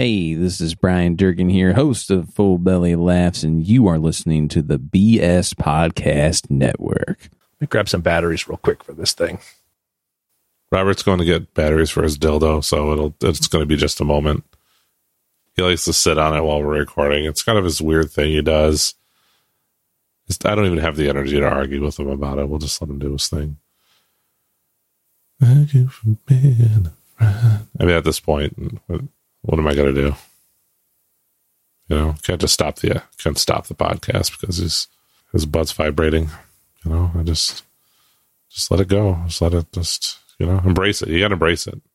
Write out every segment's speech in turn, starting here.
Hey, this is Brian Durkin here, host of Full Belly Laughs, and you are listening to the BS Podcast Network. Let me grab some batteries real quick for this thing. Robert's going to get batteries for his dildo, so it's going to be just a moment. He likes to sit on it while we're recording. It's kind of his weird thing he does. I don't even have the energy to argue with him about it. We'll just let him do his thing. Thank you for being a friend. I mean, at this point, what am I going to do? You know, can't stop the podcast because his butt's vibrating. You know, I just let it go. Just let it embrace it. You got to embrace it.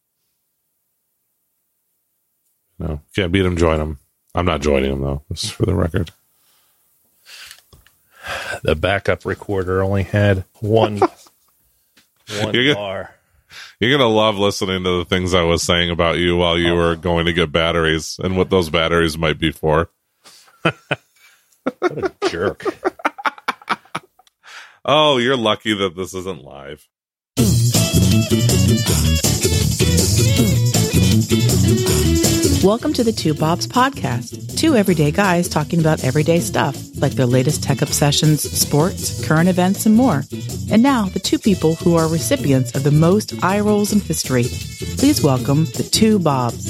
You know, can't beat him, join him. I'm not joining him though. This is for the record. The backup recorder only had one bar. You're going to love listening to the things I was saying about you while you were going to get batteries and what those batteries might be for. What a jerk. Oh, you're lucky that this isn't live. Welcome to the Two Bobs Podcast. Two everyday guys talking about everyday stuff, like their latest tech obsessions, sports, current events, and more. And now, the two people who are recipients of the most eye rolls in history. Please welcome the Two Bobs.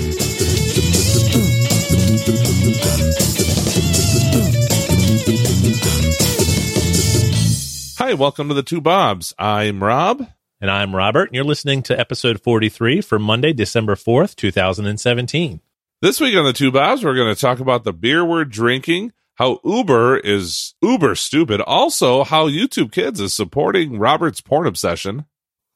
Hi, welcome to the Two Bobs. I'm Rob. And I'm Robert, and you're listening to episode 43 for Monday, December 4th, 2017. This week on the Two Bobs, we're going to talk about the beer we're drinking, how Uber is uber stupid, also how YouTube Kids is supporting Robert's porn obsession.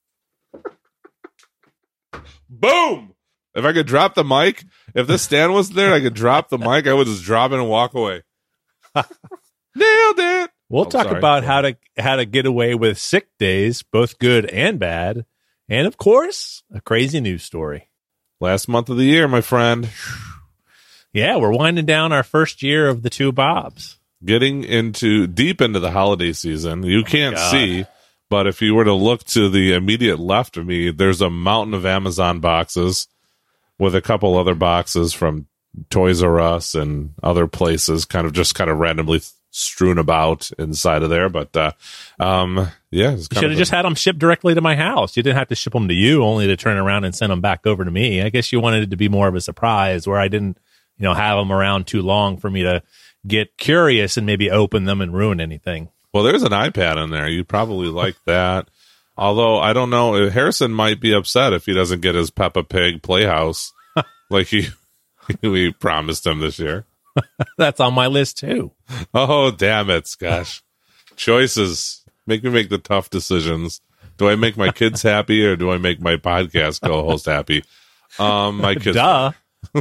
Boom! If I could drop the mic, if this stand wasn't there, I could drop the mic, I would just drop it and walk away. Nailed it! We'll talk about how to get away with sick days, both good and bad, and of course, a crazy news story. Last month of the year, my friend. Yeah, we're winding down our first year of the Two Bobs. Getting deep into the holiday season. You can't see, but if you were to look to the immediate left of me, there's a mountain of Amazon boxes with a couple other boxes from Toys R Us and other places, kind of randomly strewn about inside of there, but yeah, you should have just had them shipped directly to my house. You didn't have to ship them to you, only to turn around and send them back over to me. I guess you wanted it to be more of a surprise, where I didn't, have them around too long for me to get curious and maybe open them and ruin anything. Well, there's an iPad in there. You probably like that. Although I don't know, Harrison might be upset if he doesn't get his Peppa Pig Playhouse like we promised him this year. That's on my list too. Oh, damn it, Gosh. Choices make me make the tough decisions. Do I make my kids happy or do I make my podcast co-host happy? My kids. Duh.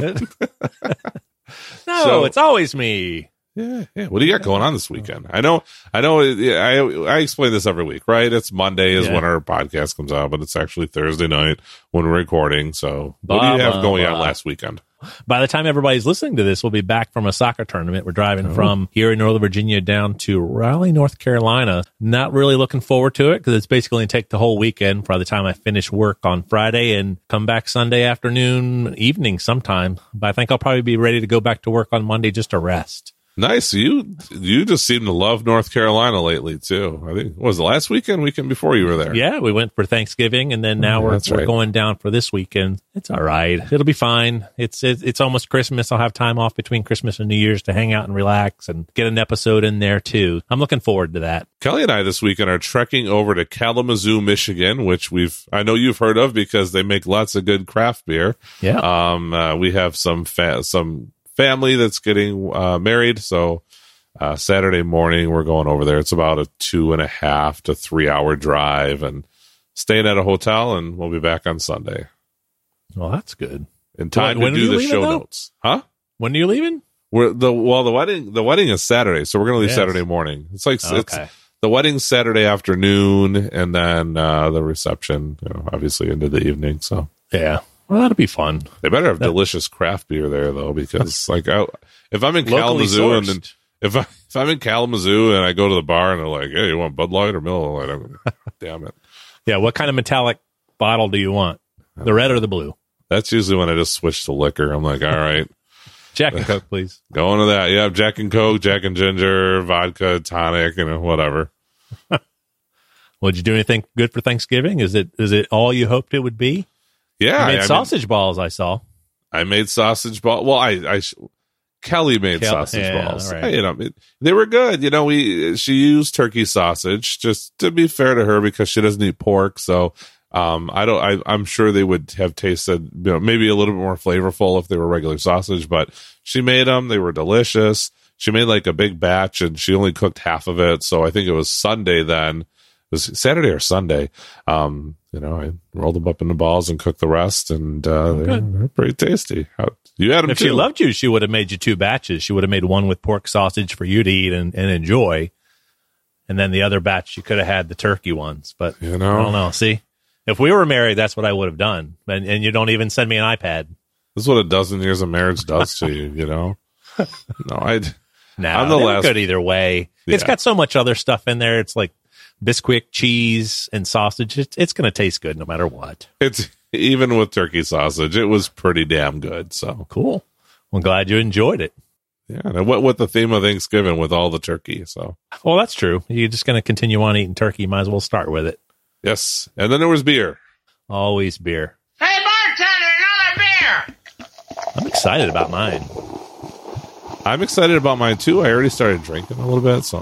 No, it's always me. Yeah. What do you got going on this weekend? I know. I explain this every week, right? It's Monday is when our podcast comes out, but it's actually Thursday night when we're recording. So what do you have going on last weekend? By the time everybody's listening to this, we'll be back from a soccer tournament. We're driving from here in Northern Virginia down to Raleigh, North Carolina. Not really looking forward to it because it's basically going to take the whole weekend by the time I finish work on Friday and come back Sunday afternoon, evening sometime. But I think I'll probably be ready to go back to work on Monday just to rest. Nice. You just seem to love North Carolina lately too. I think, what was the last weekend before you were there? Yeah, we went for Thanksgiving, and then now we're going down for this weekend. It's all right. It'll be fine. It's almost Christmas. I'll have time off between Christmas and New Year's to hang out and relax and get an episode in there too. I'm looking forward to that. Kelly and I this weekend are trekking over to Kalamazoo, Michigan, which I know you've heard of because they make lots of good craft beer. Yeah. We have some family that's getting married, so Saturday morning we're going over there. It's about a 2.5 to 3 hour drive and staying at a hotel, and we'll be back on Sunday. Well, that's good. In time to do the show notes. Huh? When are you leaving? The wedding is Saturday, so we're going to leave Saturday morning. It's like it's the wedding's Saturday afternoon, and then the reception, obviously into the evening. So yeah. Well, that'll be fun. They better have delicious craft beer there, though, because if I'm in Kalamazoo and then if I'm in Kalamazoo and I go to the bar and they're like, "Hey, you want Bud Light or Miller Lite?" Damn it. Yeah, what kind of metallic bottle do you want? The red or the blue? That's usually when I just switch to liquor. I'm like, all right. Jack and Coke, please. Going to that. Yeah, Jack and Coke, Jack and Ginger, vodka, tonic, whatever. Well, did you do anything good for Thanksgiving? Is it all you hoped it would be? Yeah. You made sausage balls, I saw. I made sausage balls. Well, Kelly made sausage balls. Right. They were good. She used turkey sausage, just to be fair to her, because she doesn't eat pork. So I'm sure they would have tasted, maybe a little bit more flavorful if they were regular sausage, but she made them. They were delicious. She made like a big batch and she only cooked half of it. So I think it was Sunday then. It was Saturday or Sunday. I rolled them up into balls and cooked the rest, and they're pretty tasty. You had them if too. She loved you, she would have made you 2 batches. She would have made one with pork sausage for you to eat and enjoy, and then the other batch she could have had the turkey ones. But I don't know. See, if we were married, that's what I would have done. And you don't even send me an iPad. This is what a dozen years of marriage does to you. No, I'm the last. Good either way. Yeah. It's got so much other stuff in there. It's like Bisquick, cheese, and sausage. It's going to taste good no matter what. It's even with turkey sausage, it was pretty damn good. So cool. I'm glad you enjoyed it. Yeah, and what with the theme of Thanksgiving with all the turkey. So well, that's true. You're just going to continue on eating turkey. Might as well start with it. Yes, and then there was beer. Always beer. Hey, bartender, another beer. I'm excited about mine. I'm excited about mine too. I already started drinking a little bit,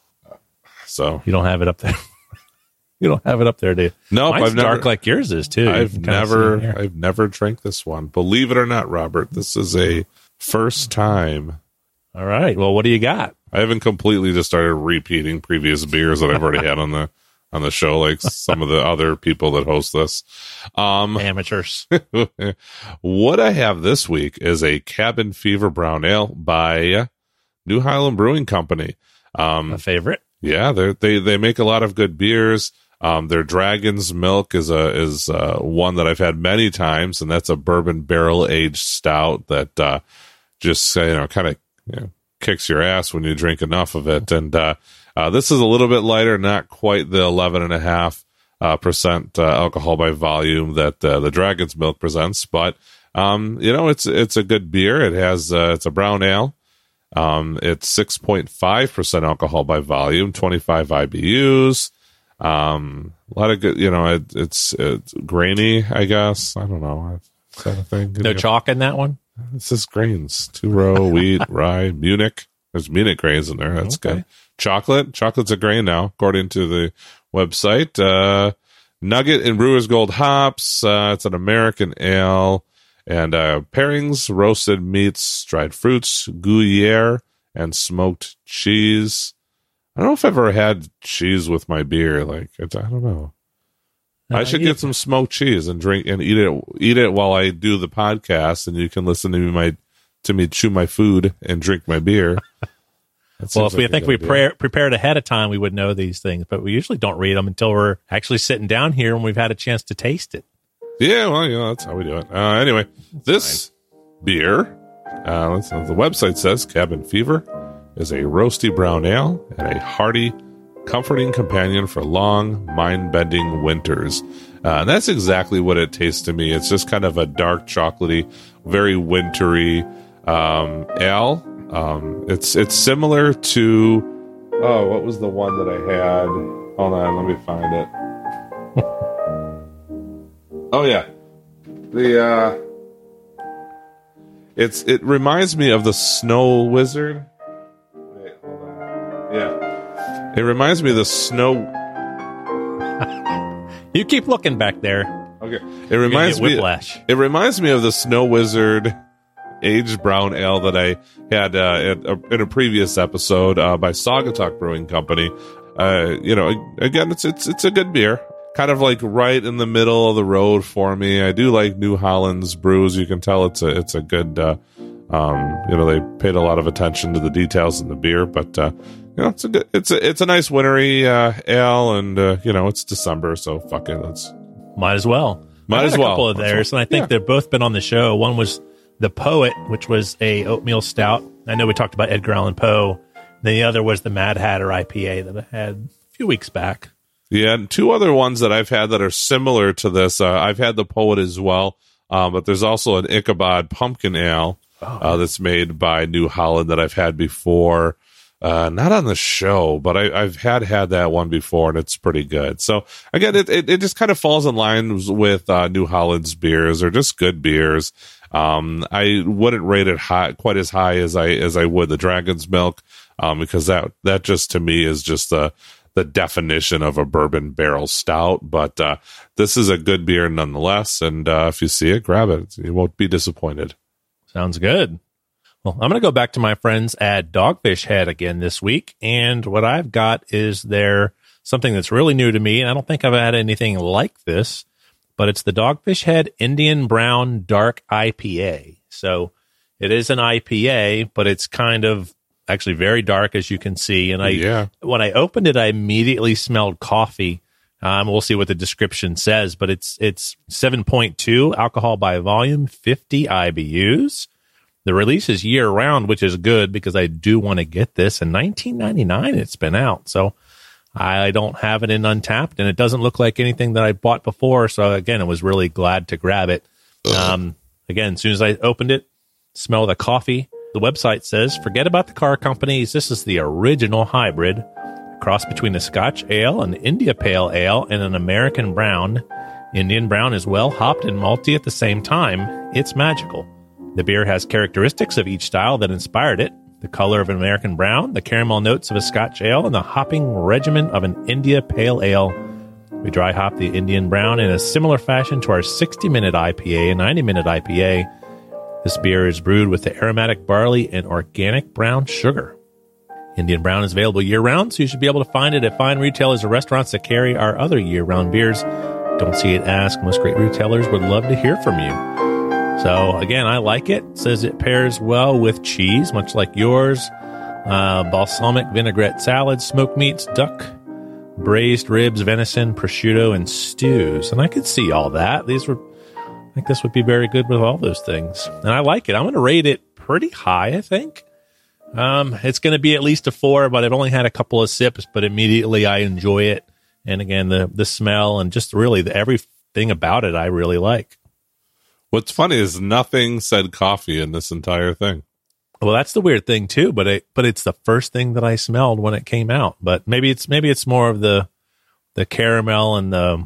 so you don't have it up there. You don't have it up there, do you? Nope, Mine's dark like yours is too. I've never drank this one. Believe it or not, Robert, this is a first time. All right. Well, what do you got? I haven't completely just started repeating previous beers that I've already had on the show, like some of the other people that host this. Amateurs. What I have this week is a Cabin Fever Brown Ale by New Highland Brewing Company. My favorite. Yeah, they make a lot of good beers. Their Dragon's Milk is one that I've had many times, and that's a bourbon barrel aged stout that just kind of kicks your ass when you drink enough of it. And this is a little bit lighter, not quite the 11.5% alcohol by volume that the Dragon's Milk presents, but it's a good beer. It's a brown ale. It's 6.5% alcohol by volume, 25 IBUs. A lot of good, it's grainy, I guess. I don't know. Kind of thing. No chalk in that one? It's just grains. 2-row, wheat, rye, Munich. There's Munich grains in there. That's good. Chocolate's a grain now, according to the website. Nugget and Brewer's Gold hops. It's an American ale. And pairings, roasted meats, dried fruits, Gruyere, and smoked cheese. I don't know if I've ever had cheese with my beer. I don't know. I should get some smoked cheese and drink and eat it while I do the podcast, and you can listen to me chew my food and drink my beer. Well, if we prepared ahead of time, we would know these things, but we usually don't read them until we're actually sitting down here and we've had a chance to taste it. Yeah, well, that's how we do it. Anyway, this beer, the website says Cabin Fever is a roasty brown ale and a hearty, comforting companion for long, mind-bending winters. And that's exactly what it tastes to me. It's just kind of a dark, chocolatey, very wintry ale. It's similar to what was the one that I had? Hold on, let me find it. Oh yeah, it reminds me of the Snow Wizard. Wait, hold on. Yeah, it reminds me of the Snow. You keep looking back there. Okay, it reminds me. Whiplash. It reminds me of the Snow Wizard aged brown ale that I had in a previous episode by Saugatuck Brewing Company. Again, it's a good beer. Kind of like right in the middle of the road for me. I do like New Holland's brews. You can tell it's a good. They paid a lot of attention to the details in the beer, but it's a nice wintry ale, and it's December, so fuck it. Might as well. A couple of theirs, and I think they've both been on the show. One was the Poet, which was a oatmeal stout. I know we talked about Edgar Allan Poe. Then the other was the Mad Hatter IPA that I had a few weeks back. Yeah, and 2 other ones that I've had that are similar to this. I've had the Poet as well. But there's also an Ichabod Pumpkin Ale that's made by New Holland that I've had before. Not on the show, but I've had that one before, and it's pretty good. So again, it just kind of falls in line with New Holland's beers. They're just good beers. I wouldn't rate it quite as high as I would the Dragon's Milk, because that just to me is just the definition of a bourbon barrel stout. But this is a good beer nonetheless, and if you see it, grab it. You won't be disappointed. Sounds good. Well, I'm going to go back to my friends at Dogfish Head again this week, and what I've got is something that's really new to me, and I don't think I've had anything like this, but it's the Dogfish Head Indian Brown Dark IPA. So it is an IPA, but it's kind of actually very dark, as you can see. And when I opened it, I immediately smelled coffee. We'll see what the description says, but it's 7.2 alcohol by volume, 50 IBUs. The release is year round, which is good because I do want to get this. In 1999, it's been out. So I don't have it in Untapped, and it doesn't look like anything that I bought before. So again, I was really glad to grab it. Again, as soon as I opened it, smell the coffee. The website says, forget about the car companies. This is the original hybrid, cross between a Scotch ale, an India Pale Ale, and an American Brown. Indian Brown is well hopped and malty at the same time. It's magical. The beer has characteristics of each style that inspired it. The color of an American Brown, the caramel notes of a Scotch ale, and the hopping regimen of an India Pale Ale. We dry hop the Indian Brown in a similar fashion to our 60-minute IPA and 90-minute IPA. This beer is brewed with the aromatic barley and organic brown sugar. Indian Brown is available year-round, so you should be able to find it at fine retailers or restaurants that carry our other year-round beers. Don't see it, ask. Most great retailers would love to hear from you. So, again, I like it. It says it pairs well with cheese, much like yours. Balsamic vinaigrette salad, smoked meats, duck, braised ribs, venison, prosciutto, and stews. And I could see all that. I think this would be very good with all those things. And I like it. I'm going to rate it pretty high, I think. It's going to be at least a 4, but I've only had a couple of sips, but immediately I enjoy it. And again, the smell and just really everything about it I really like. What's funny is nothing said coffee in this entire thing. Well, that's the weird thing too, but it's the first thing that I smelled when it came out. But maybe it's more of the caramel and the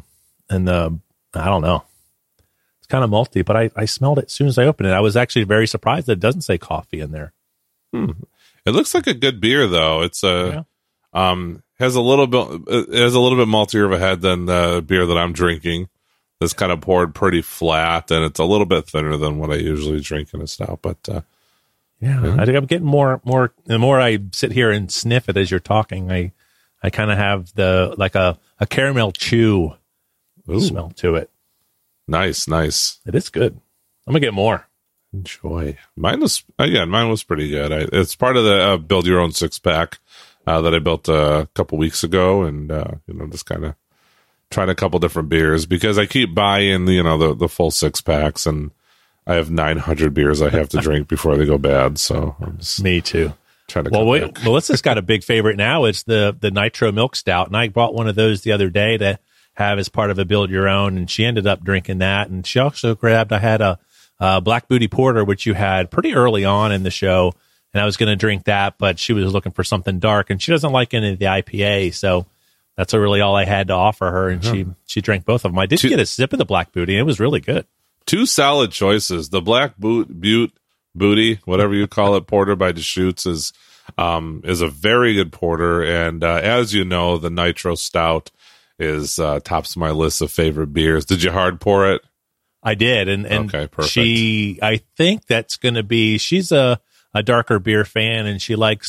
I don't know. It's kind of malty, but I smelled it as soon as I opened it. I was actually very surprised that it doesn't say coffee in there. It looks like a good beer though. It's has a little bit maltier of a head than the beer that I'm drinking. This kind of poured pretty flat, and it's a little bit thinner than what I usually drink in a stout. But I think I'm getting more. The more I sit here and sniff it as you're talking, I kind of have a caramel chew smell to it. Nice. It is good. I'm gonna get more. Enjoy. Mine was pretty good. It's part of the build your own 6-pack that I built a couple weeks ago, and just kind of trying a couple different beers because I keep buying the full 6-packs, and I have 900 beers I have to drink before they go bad. So me too. Trying to Melissa's got a big favorite now. It's the Nitro Milk Stout, and I bought one of those the other day to have as part of a build your own, and she ended up drinking that. And she also grabbed. I had a Black Booty Porter, which you had pretty early on in the show, and I was going to drink that, but she was looking for something dark, and she doesn't like any of the IPA, so that's really all I had to offer her, and she drank both of them. I did get a sip of the Black Booty, and it was really good. 2 solid choices. The Black Booty, whatever you call it, porter by Deschutes is a very good porter, and as you know, the Nitro Stout is tops my list of favorite beers. Did you hard pour it? I did, and okay, perfect. I think that's going to be. She's a darker beer fan, and she likes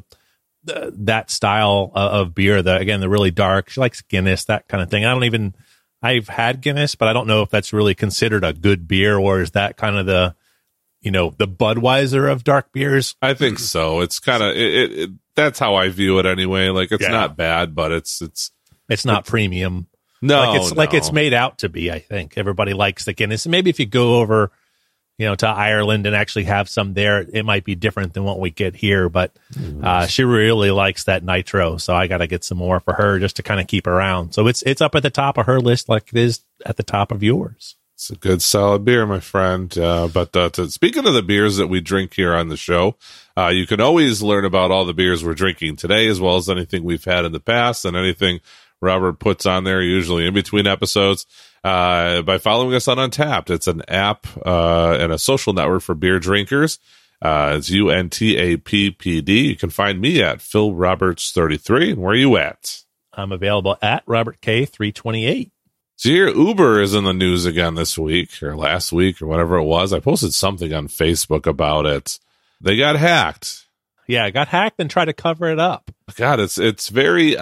that style of beer. The really dark. She likes Guinness, that kind of thing. I've had Guinness, but I don't know if that's really considered a good beer, or is that kind of the Budweiser of dark beers? I think so. It's kind of that's how I view it anyway. Like it's not bad, but it's not premium. No, like it's made out to be. I think everybody likes the Guinness. And maybe if you go over, to Ireland and actually have some there, it might be different than what we get here. But she really likes that Nitro, so I got to get some more for her just to kind of keep around. So it's up at the top of her list, like it is at the top of yours. It's a good, solid beer, my friend. Speaking of the beers that we drink here on the show, you can always learn about all the beers we're drinking today, as well as anything we've had in the past and anything Robert puts on there, usually in between episodes, by following us on Untappd. It's an app and a social network for beer drinkers. It's UNTAPPD. You can find me at Phil Roberts 33. And where are you at? I'm available at Robert K 328. So your Uber is in the news again this week or last week or whatever it was. I posted something on Facebook about it. They got hacked. Yeah, I got hacked and tried to cover it up. God, it's very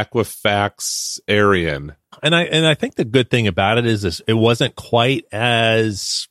Equifax-arian. And I think the good thing about it is it wasn't quite as,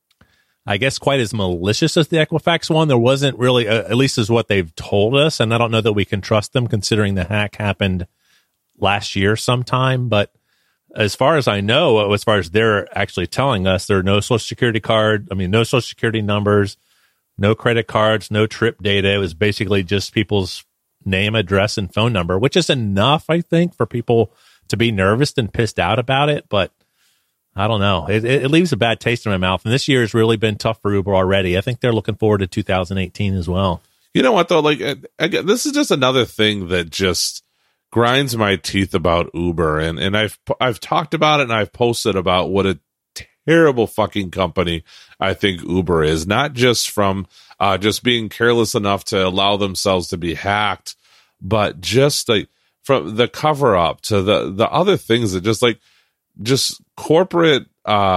I guess, quite as malicious as the Equifax one. There wasn't really, at least is what they've told us, and I don't know that we can trust them considering the hack happened last year sometime. But as far as I know, as far as they're actually telling us, there are no social security no social security numbers, no credit cards, no trip data. It was basically just people's name, address, and phone number, which is enough, I think, for people to be nervous and pissed out about it. But I don't know. It leaves a bad taste in my mouth. And this year has really been tough for Uber already. I think they're looking forward to 2018 as well. You know what, though? Like, again, this is just another thing that just grinds my teeth about Uber. And I've talked about it and I've posted about what a terrible fucking company I think Uber is. Not just from just being careless enough to allow themselves to be hacked, but just like from the cover up to the other things that just corporate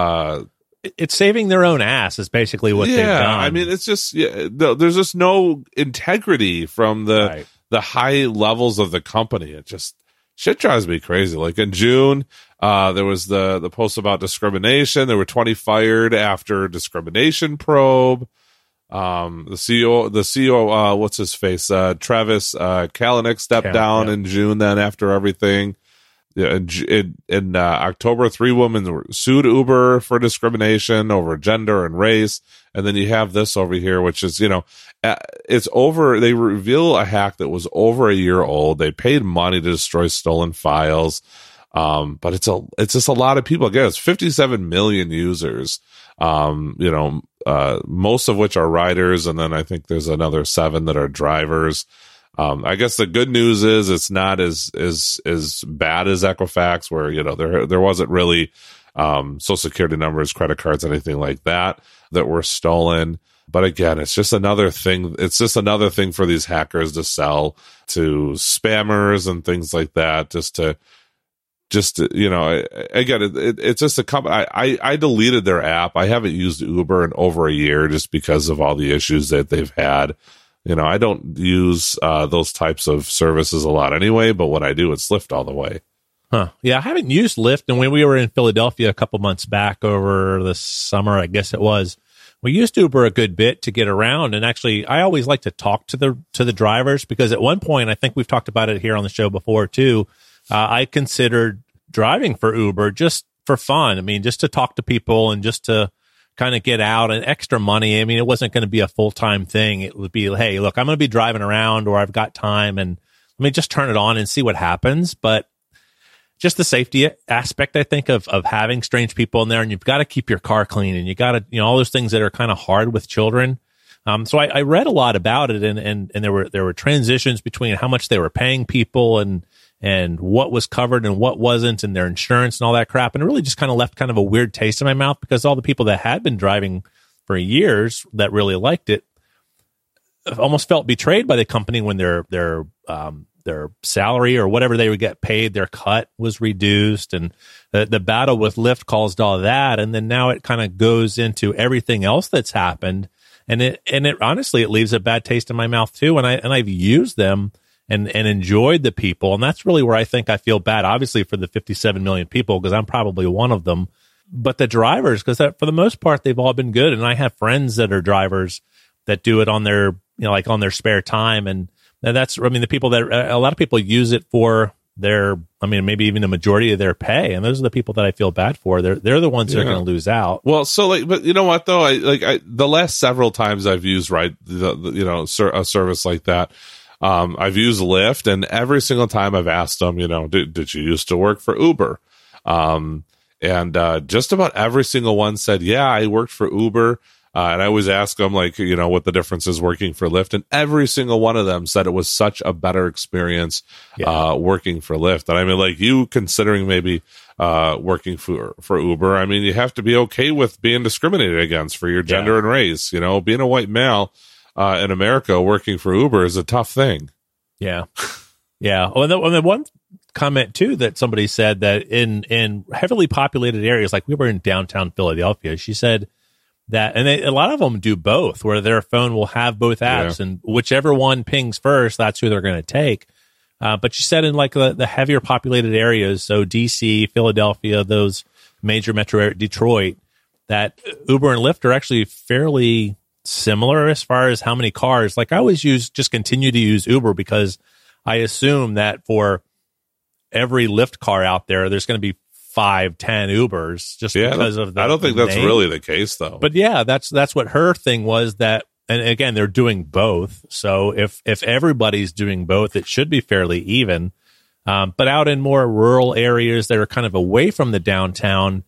it's saving their own ass is basically what they've done. I mean, it's just there's just no integrity from the high levels of the company. It just shit drives me crazy. Like in June, there was the post about discrimination. There were 20 fired after discrimination probe. The CEO, what's his face? Travis Kalanick stepped down in June. Then after everything, in October, 3 women sued Uber for discrimination over gender and race. And then you have this over here, which is, it's over. They reveal a hack that was over a year old. They paid money to destroy stolen files. But it's just a lot of people. Again, it's 57 million users. Most of which are riders. And then I think there's another 7 that are drivers. I guess the good news is it's not as bad as Equifax, where, there wasn't really, social security numbers, credit cards, anything like that were stolen. But again, it's just another thing. It's just another thing for these hackers to sell to spammers and things like that. Again, it's just a company. I deleted their app. I haven't used Uber in over a year just because of all the issues that they've had. I don't use those types of services a lot anyway, but when I do, it's Lyft all the way. Huh. Yeah, I haven't used Lyft. And when we were in Philadelphia a couple months back over the summer, I guess it was, we used Uber a good bit to get around. And actually, I always like to talk to the drivers, because at one point, I think we've talked about it here on the show before too, I considered driving for Uber just for fun. I mean, just to talk to people and just to kind of get out and extra money. I mean, it wasn't going to be a full-time thing. It would be, hey, look, I'm going to be driving around, or I've got time, and let me just turn it on and see what happens. But just the safety aspect, I think, of having strange people in there, and you've got to keep your car clean, and you got to, all those things that are kind of hard with children. So I read a lot about it, and there were transitions between how much they were paying people and what was covered and what wasn't, and their insurance and all that crap. And it really just kind of left kind of a weird taste in my mouth, because all the people that had been driving for years that really liked it almost felt betrayed by the company when their salary or whatever they would get paid, their cut was reduced, and the battle with Lyft caused all that. And then now it kind of goes into everything else that's happened. And it honestly, it leaves a bad taste in my mouth too. And I've used them and enjoyed the people. And that's really where I think I feel bad, obviously, for the 57 million people, because I'm probably one of them. But the drivers, because for the most part, they've all been good. And I have friends that are drivers that do it on their, like on their spare time. And that's, the people that, a lot of people use it for their, maybe even the majority of their pay. And those are the people that I feel bad for. They're the ones that are going to lose out. Well, so but you know what though? The last several times I've used, a service like that, I've used Lyft, and every single time I've asked them, did you used to work for Uber? And just about every single one said, yeah, I worked for Uber. And I always ask them, like, you know, what the difference is working for Lyft. And every single one of them said it was such a better experience working for Lyft. And I mean, like, you considering maybe working for Uber, I mean, you have to be okay with being discriminated against for your gender and race. You know, being a white male in America working for Uber is a tough thing. Yeah. Yeah. Well, the one comment, too, that somebody said that in heavily populated areas, like we were in downtown Philadelphia, she said that, and a lot of them do both, where their phone will have both apps, and whichever one pings first, that's who they're going to take. But she said in like the heavier populated areas, so DC, Philadelphia, those major metro area, Detroit, that Uber and Lyft are actually fairly similar as far as how many cars. Like I always continue to use Uber because I assume that for every Lyft car out there, there's going to be 5-10 Ubers just because of the I don't think that's name. really the case, though. But yeah, that's what her thing was. That, and again, they're doing both. So if everybody's doing both, it should be fairly even. But out in more rural areas that are kind of away from the downtown,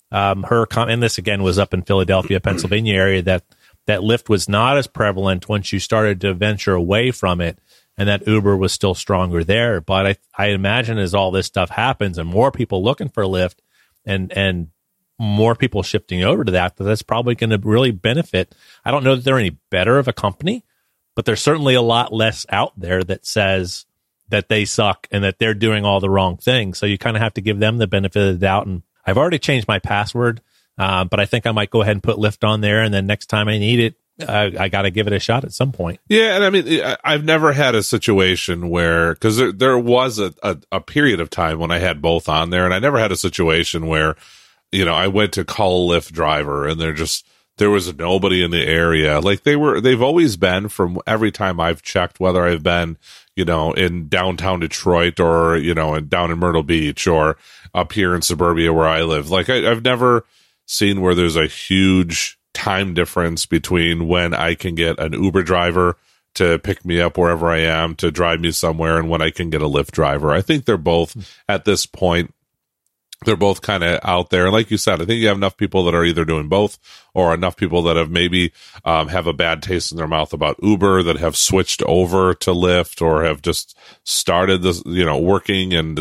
and this again was up in Philadelphia, Pennsylvania area, that Lyft was not as prevalent once you started to venture away from it, and that Uber was still stronger there. But I imagine as all this stuff happens and more people looking for Lyft and more people shifting over to that's probably going to really benefit. I don't know that they're any better of a company, but there's certainly a lot less out there that says that they suck and that they're doing all the wrong things. So you kind of have to give them the benefit of the doubt. And I've already changed my password, but I think I might go ahead and put Lyft on there. And then next time I need it, I got to give it a shot at some point. Yeah, and I mean, I've never had a situation where, because there was a period of time when I had both on there, and I never had a situation where, you know, I went to call a Lyft driver and there was nobody in the area. Like they've always been, from every time I've checked, whether I've been, you know, in downtown Detroit or, you know, down in Myrtle Beach or up here in suburbia where I live. Like I've never seen where there's a huge time difference between when I can get an Uber driver to pick me up wherever I am to drive me somewhere and when I can get a Lyft driver. I think they're both at this point, they're both kind of out there. And like you said, I think you have enough people that are either doing both or enough people that have maybe have a bad taste in their mouth about Uber that have switched over to Lyft or have just started this, you know, working in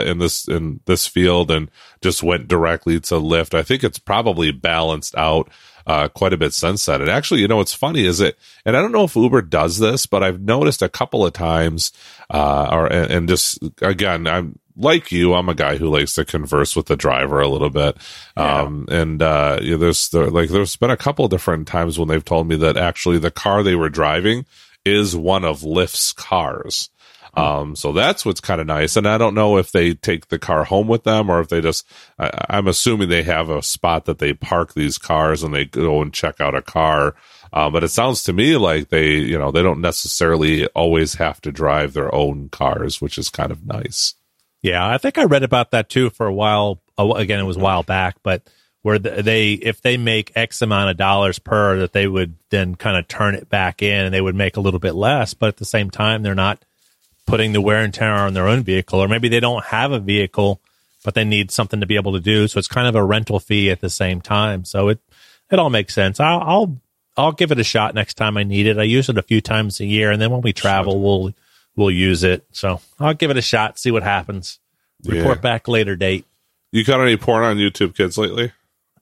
this field and just went directly to Lyft. I think it's probably balanced out quite a bit since then. And actually, you know, what's funny is and I don't know if Uber does this, but I've noticed a couple of times, and just again, I'm like you, I'm a guy who likes to converse with the driver a little bit. There's been a couple of different times when they've told me that actually the car they were driving is one of Lyft's cars. So that's what's kind of nice. And I don't know if they take the car home with them or if they just, I'm assuming they have a spot that they park these cars and they go and check out a car. But it sounds to me like they don't necessarily always have to drive their own cars, which is kind of nice. Yeah, I think I read about that too for a while. Again, it was a while back, but where if they make X amount of dollars per, that they would then kind of turn it back in and they would make a little bit less. But at the same time, they're not putting the wear and tear on their own vehicle, or maybe they don't have a vehicle, but they need something to be able to do. So it's kind of a rental fee at the same time. So it all makes sense. I'll give it a shot next time I need it. I use it a few times a year, and then when we travel, we'll use it. So I'll give it a shot, see what happens. Report back later date. You caught any porn on YouTube Kids lately?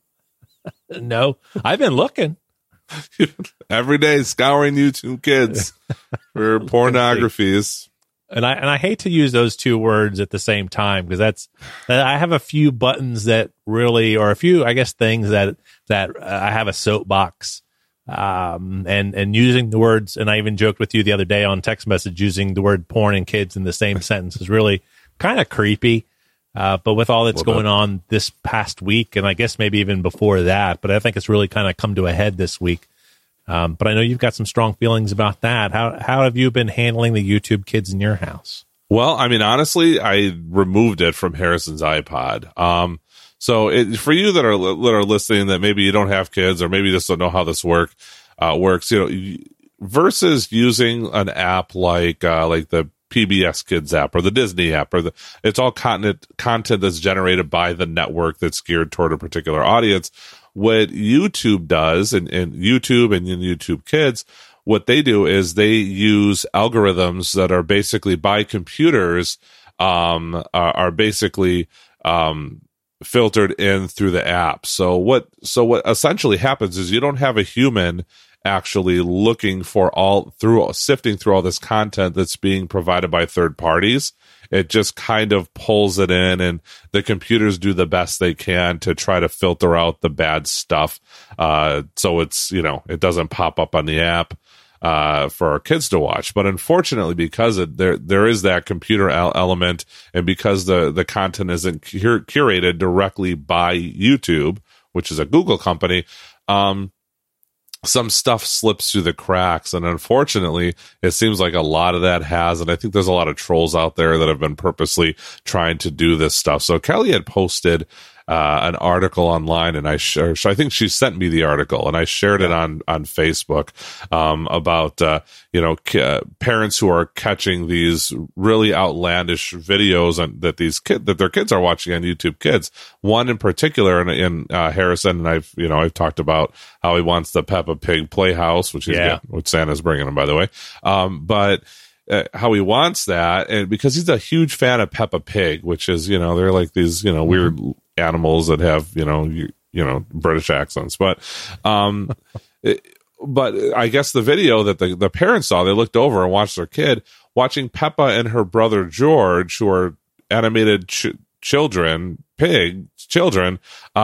No, I've been looking. Every day scouring YouTube Kids for pornographies. And I hate to use those two words at the same time, because I have a few buttons that really, or a few, I guess, things that I have a soapbox. And using the words, and I even joked with you the other day on text message, using the word porn and kids in the same sentence is really kind of creepy. But with all that's going on this past week, and I guess maybe even before that, but I think it's really kind of come to a head this week. But I know you've got some strong feelings about that. How have you been handling the YouTube Kids in your house? Well, I mean, honestly, I removed it from Harrison's iPod. So for you that are listening, that maybe you don't have kids or maybe just don't know how this works, you know, versus using an app like the PBS Kids app or the Disney app, it's all content that's generated by the network that's geared toward a particular audience. What YouTube does, and YouTube and YouTube Kids, what they do is they use algorithms that are basically by computers, are basically filtered in through the app. So what essentially happens is you don't have a human actually sifting through all this content that's being provided by third parties. It just kind of pulls it in, and the computers do the best they can to try to filter out the bad stuff. So it's, it doesn't pop up on the app for our kids to watch. But unfortunately, because there is that computer element, and because the content isn't curated directly by YouTube, which is a Google company, some stuff slips through the cracks. And unfortunately, it seems like a lot of that has, and I think there's a lot of trolls out there that have been purposely trying to do this stuff. So Kelly had posted an article online, and I think she sent me the article, and I shared it on Facebook, about, parents who are catching these really outlandish videos that their kids are watching on YouTube Kids. One in particular, and Harrison and I've talked about how he wants the Peppa Pig Playhouse, which which Santa's bringing him, by the way. But how he wants that, and because he's a huge fan of Peppa Pig, which is, they're like these, weird animals that have, British accents. But I guess the video that the parents saw, they looked over and watched their kid watching Peppa and her brother George, who are animated children, drinking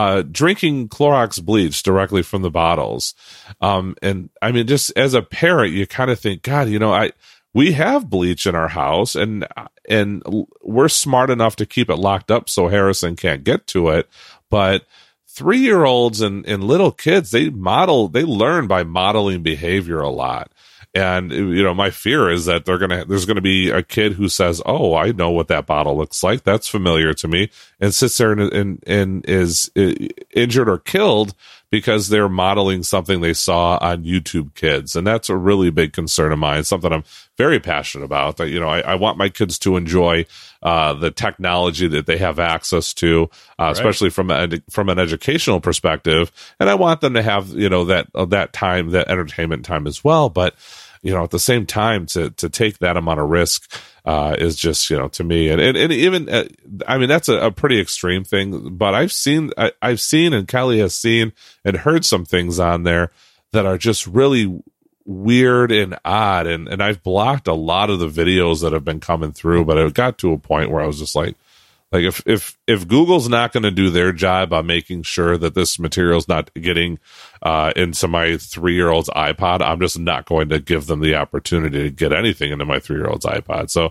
Clorox bleach directly from the bottles. And I mean, just as a parent, you kind of think, God, we have bleach in our house, and we're smart enough to keep it locked up so Harrison can't get to it. But 3-year-olds and little kids, they learn by modeling behavior a lot. And, my fear is that there's going to be a kid who says, oh, I know what that bottle looks like. That's familiar to me, and sits there and is injured or killed because they're modeling something they saw on YouTube Kids. And that's a really big concern of mine, something I'm very passionate about. That, I want my kids to enjoy the technology that they have access to, especially from an educational perspective. And I want them to have, that time, that entertainment time as well. But, at the same time, to take that amount of risk is just, to me, and even, that's a pretty extreme thing. But I've seen, and Kelly has seen and heard some things on there that are just really weird and odd. And I've blocked a lot of the videos that have been coming through, but it got to a point where I was just like if Google's not going to do their job on making sure that this material is not getting into my 3-year-old's iPod, I'm just not going to give them the opportunity to get anything into my 3-year-old's iPod. So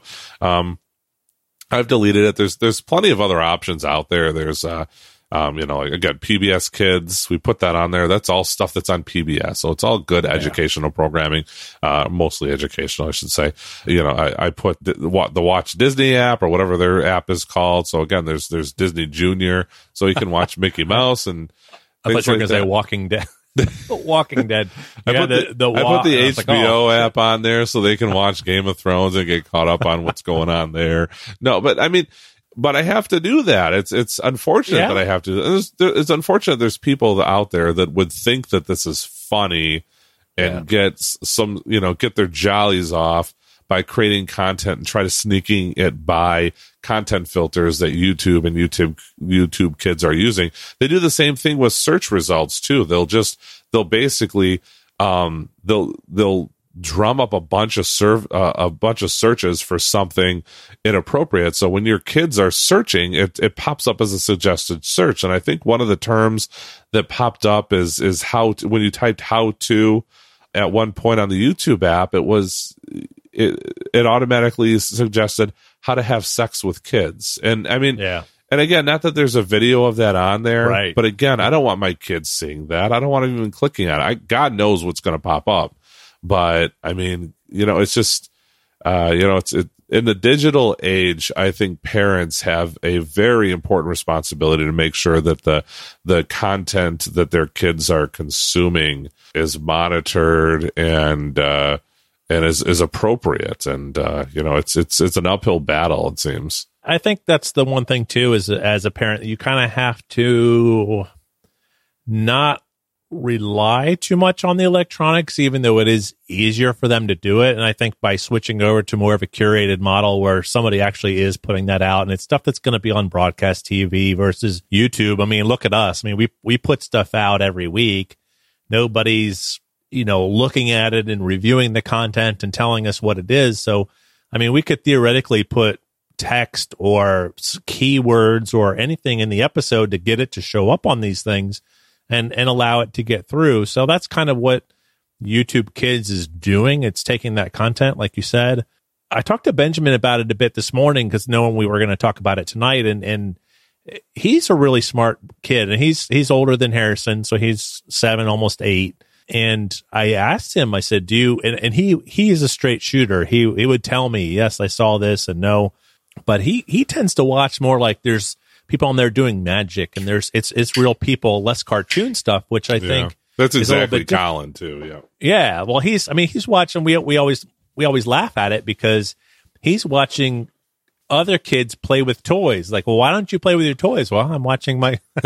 I've deleted it. There's plenty of other options out there. There's again, PBS Kids, we put that on there. That's all stuff that's on PBS. So it's all good educational programming, mostly educational, I should say. I put the Watch Disney app or whatever their app is called. So again, there's Disney Junior, so you can watch Mickey Mouse and I thought you were going to say Walking Dead. Walking Dead. I put the HBO app on there so they can watch Game of Thrones and get caught up on what's going on there. No, but I have to do that. It's unfortunate that I have to. It's unfortunate there's people out there that would think that this is funny and get their jollies off by creating content and try to sneaking it by content filters that YouTube and YouTube Kids are using. They do the same thing with search results too. They'll basically they'll drum up a bunch of searches for something inappropriate. So when your kids are searching, it pops up as a suggested search. And I think one of the terms that popped up is when you typed how to at one point on the YouTube app, it automatically suggested how to have sex with kids. And and again, not that there's a video of that on there, right? But again, I don't want my kids seeing that. I don't want them even clicking on it. God knows what's going to pop up. But it's just, it's in the digital age. I think parents have a very important responsibility to make sure that the content that their kids are consuming is monitored and is appropriate. And, it's an uphill battle, it seems. I think that's the one thing too, is as a parent, you kind of have to not rely too much on the electronics, even though it is easier for them to do it. And I think by switching over to more of a curated model where somebody actually is putting that out, and it's stuff that's going to be on broadcast TV versus YouTube. I mean, look at us. I mean, we put stuff out every week. Nobody's, looking at it and reviewing the content and telling us what it is. So, I mean, we could theoretically put text or keywords or anything in the episode to get it to show up on these things and allow it to get through. So that's kind of what YouTube Kids is doing. It's taking that content, like you said. I talked to Benjamin about it a bit this morning because knowing we were going to talk about it tonight, and he's a really smart kid, and he's older than Harrison, so he's 7, almost 8. And I asked him, I said, and he is a straight shooter. He would tell me, yes, I saw this, and no. But he tends to watch more like there's people on there doing magic, and it's real people, less cartoon stuff, which I think that's exactly Colin too. Yeah. Yeah. Well, he's watching, we always laugh at it because he's watching other kids play with toys. Like, well, why don't you play with your toys? Well, I'm watching,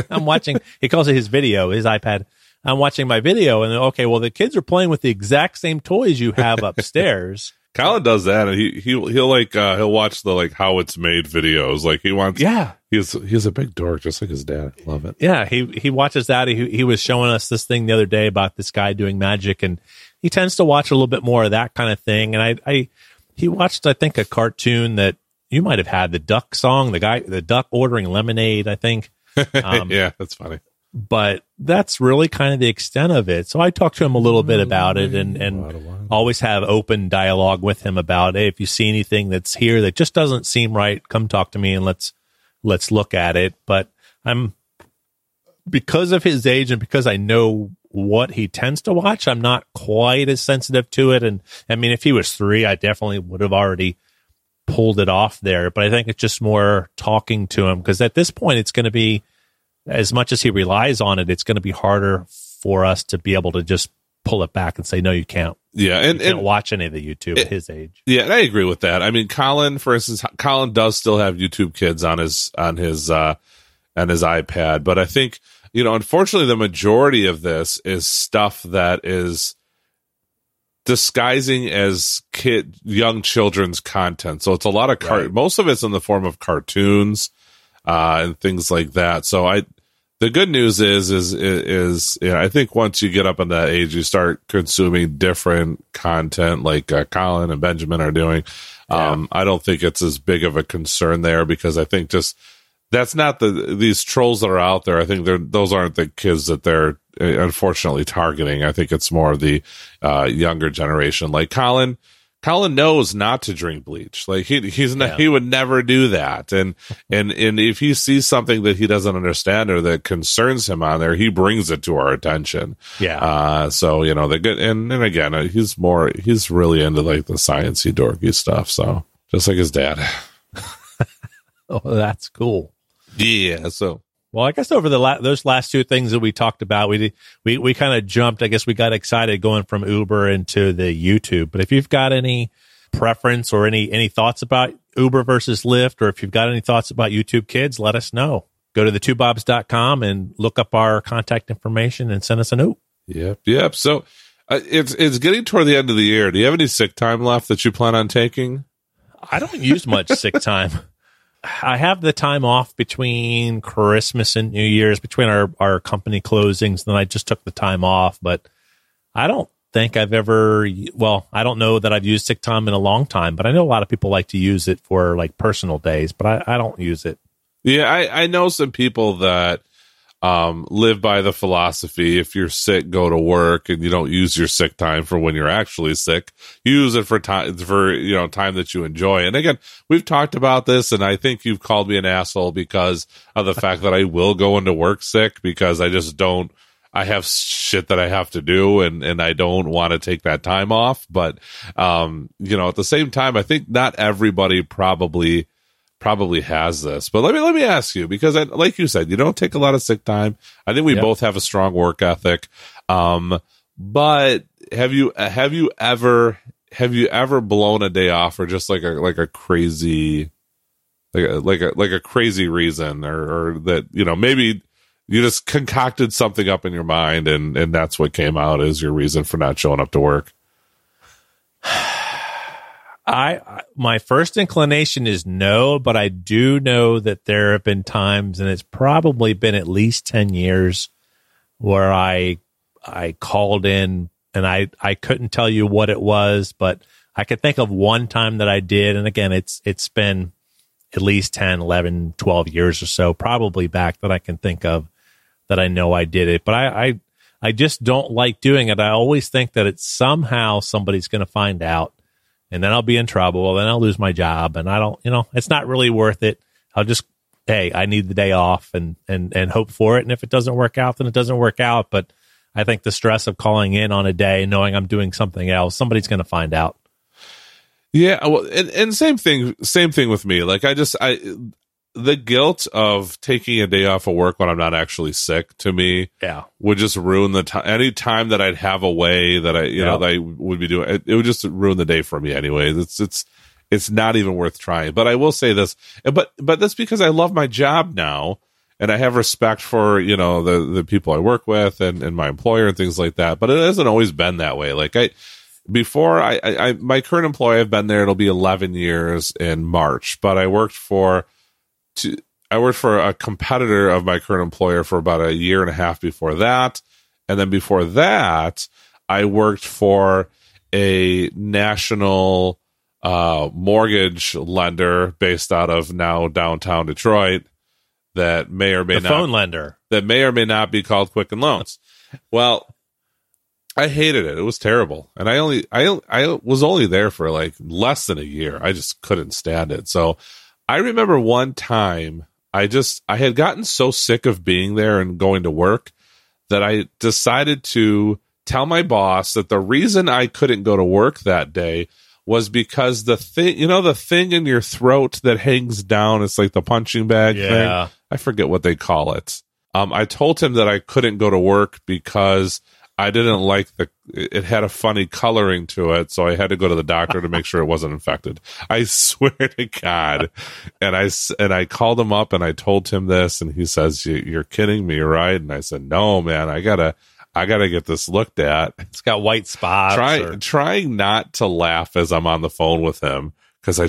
he calls it his video, his iPad. I'm watching my video, and okay, well, the kids are playing with the exact same toys you have upstairs. Colin does that, and he'll watch the how it's made videos. Like he wants, he's a big dork, just like his dad. Love it. Yeah, he watches that. He was showing us this thing the other day about this guy doing magic, and he tends to watch a little bit more of that kind of thing. And he watched, I think, a cartoon that you might have had, the duck song, the duck ordering lemonade, I think. Yeah, that's funny. But that's really kind of the extent of it. So I talked to him a little bit about it, and always have open dialogue with him about, hey, if you see anything that's here that just doesn't seem right, come talk to me and let's look at it. But because of his age and because I know what he tends to watch, I'm not quite as sensitive to it. And I mean, if he was 3, I definitely would have already pulled it off there. But I think it's just more talking to him, because at this point it's going to be, as much as he relies on it, it's going to be harder for us to be able to just pull it back and say, no, you can't. Yeah. And you can't watch any of the YouTube at his age. Yeah. And I agree with that. I mean, Colin, for instance, does still have YouTube Kids on his iPad, but I think, unfortunately the majority of this is stuff that is disguising as young children's content. So it's a lot of most of it's in the form of cartoons, and things like that. So the good news is I think once you get up in that age, you start consuming different content like Colin and Benjamin are doing. I don't think it's as big of a concern there, because I think just that's not these trolls that are out there. I think those aren't the kids that they're unfortunately targeting. I think it's more the younger generation. Like Colin knows not to drink bleach. Like he would never do that. And if he sees something that he doesn't understand or that concerns him on there, he brings it to our attention. Yeah. So they're good. And again, he's really into like the sciencey dorky stuff. So just like his dad. Oh, that's cool. Yeah. So. Well, I guess over those last 2 things that we talked about, we kind of jumped. I guess we got excited going from Uber into the YouTube. But if you've got any preference or any thoughts about Uber versus Lyft, or if you've got any thoughts about YouTube Kids, let us know. Go to thetwobobs.com and look up our contact information and send us a note. Yep. So it's getting toward the end of the year. Do you have any sick time left that you plan on taking? I don't use much sick time. I have the time off between Christmas and New Year's, between our company closings. Then I just took the time off, but I don't think I've ever, I don't know that I've used sick time in a long time, but I know a lot of people like to use it for like personal days, but I don't use it. Yeah. I know some people that live by the philosophy, if you're sick, go to work, and you don't use your sick time for when you're actually sick. You use it for time that you enjoy. And again, we've talked about this, and I think you've called me an asshole because of the fact that I will go into work sick, because I have shit that I have to do, and I don't want to take that time off. But at the same time, I think not everybody probably has this. But let me ask you, because like you said, you don't take a lot of sick time. I think we both have a strong work ethic. But have you ever have you ever blown a day off for just like a crazy, like a crazy reason, or that, you know, maybe you just concocted something up in your mind and that's what came out as your reason for not showing up to work? My first inclination is no, but I do know that there have been times, and it's probably been at least 10 years, where I called in and I couldn't tell you what it was, but I could think of one time that I did. And again, it's been at least 10, 11, 12 years or so, probably back, that I can think of that I know I did it. But I just don't like doing it. I always think that it's somehow somebody's going to find out, and then I'll be in trouble, then I'll lose my job, and I don't, you know, it's not really worth it. I'll just, hey, I need the day off and hope for it. And if it doesn't work out, then it doesn't work out. But I think the stress of calling in on a day, knowing I'm doing something else, somebody's going to find out. Yeah. Well, and same thing with me. Like the guilt of taking a day off of work when I'm not actually sick, to me, would just ruin the time. Any time that I'd have away that that I would be doing, it would just ruin the day for me anyway. It's not even worth trying. But I will say this, but that's because I love my job now, and I have respect for, you know, the people I work with and my employer and things like that. But it hasn't always been that way. Like my current employer, I've been there, it'll be 11 years in March, but I worked for a competitor of my current employer for about a year and a half before that. And then before that, I worked for a national mortgage lender based out of now downtown Detroit that may or may not be called Quicken Loans. Well, I hated it. It was terrible. And I was only there for like less than a year. I just couldn't stand it. So I remember one time I had gotten so sick of being there and going to work that I decided to tell my boss that the reason I couldn't go to work that day was because the thing in your throat that hangs down, it's like the punching bag thing. I forget what they call it. I told him that I couldn't go to work because I didn't like it had a funny coloring to it, so I had to go to the doctor to make sure it wasn't infected. I swear to God. And I called him up and I told him this, and he says, "You're kidding me, right?" And I said, "No, man, I gotta get this looked at." It's got white spots. Trying not to laugh as I'm on the phone with him, because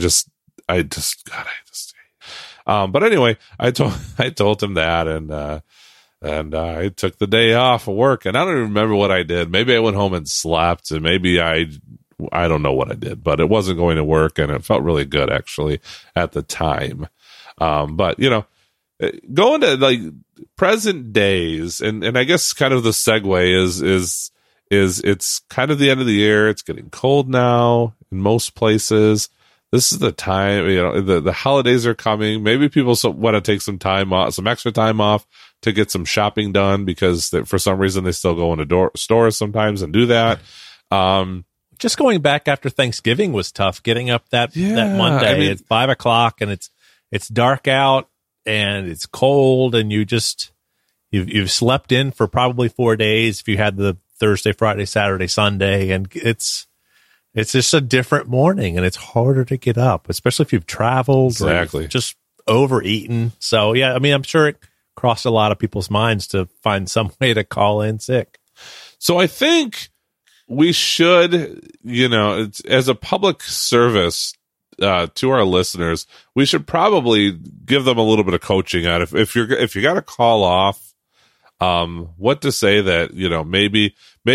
but anyway, I told him that, and I took the day off of work, and I don't even remember what I did. Maybe I went home and slept, and maybe I don't know what I did, but it wasn't going to work, and it felt really good actually at the time. But you know, going to like present days, and I guess kind of the segue is it's kind of the end of the year. It's getting cold now in most places. This is the time, you know, the holidays are coming. Maybe people want to take some time off, some extra time off to get some shopping done, because for some reason they still go into stores sometimes and do that. Just going back after Thanksgiving was tough. Getting up that Monday, I mean, it's 5:00 and it's dark out and it's cold, and you've slept in for probably 4 days if you had the Thursday, Friday, Saturday, Sunday, and it's just a different morning, and it's harder to get up, especially if you've traveled exactly. or just overeaten. So yeah, I mean, I'm sure it crossed a lot of people's minds to find some way to call in sick. So I think we should, you know, as a public service to our listeners, we should probably give them a little bit of coaching on if you got to call off, what to say that, you know, maybe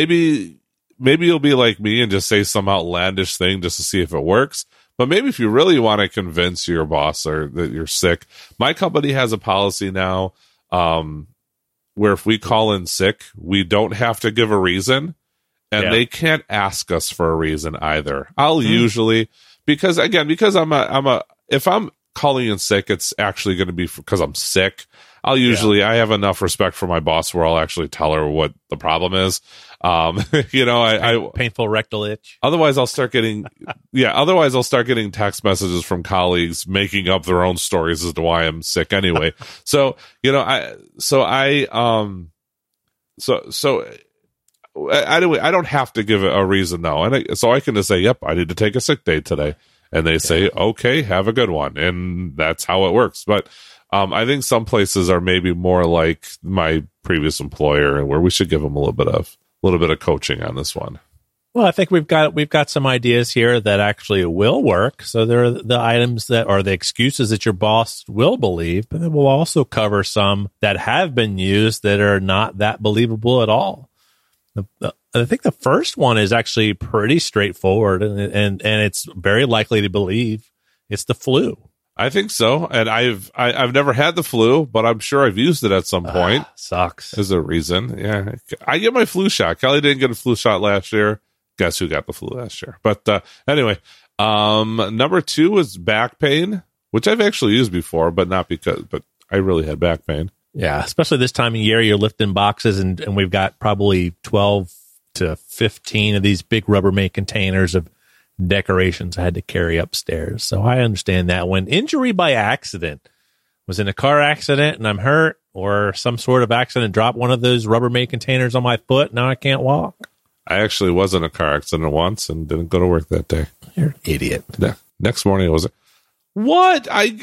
you'll be like me and just say some outlandish thing just to see if it works. But maybe if you really want to convince your boss or that you're sick, my company has a policy now where if we call in sick, we don't have to give a reason, and they can't ask us for a reason either. I'll usually, because if I'm calling in sick, it's actually going to be because I'm sick. I have enough respect for my boss where I'll actually tell her what the problem is. You know, I painful rectal itch. Otherwise I'll start getting text messages from colleagues making up their own stories as to why I'm sick anyway. So, you know, anyway, I don't have to give a reason though, and so I can just say, "Yep, I need to take a sick day today," and they say, "Okay, have a good one," and that's how it works. But I think some places are maybe more like my previous employer, where we should give them a little bit of coaching on this one. Well, I think we've got some ideas here that actually will work. So there are the items that are the excuses that your boss will believe, but then we'll also cover some that have been used that are not that believable at all. I think the first one is actually pretty straightforward, and it's very likely to believe. It's the flu. I think so, and I've never had the flu, but I'm sure I've used it at some point. Sucks. There's a reason. Yeah, I get my flu shot. Kelly didn't get a flu shot last year. Guess who got the flu last year? But anyway, number 2 was back pain, which I've actually used before, but I really had back pain. Yeah, especially this time of year, you're lifting boxes, and we've got probably 12 to 15 of these big Rubbermaid containers of decorations I had to carry upstairs. So I understand that. When injury by accident was in a car accident and I'm hurt, or some sort of accident, dropped one of those Rubbermaid containers on my foot, now I can't walk. I actually was in a car accident once and didn't go to work that day. You're an idiot. Yeah. Next morning, I was what? I'm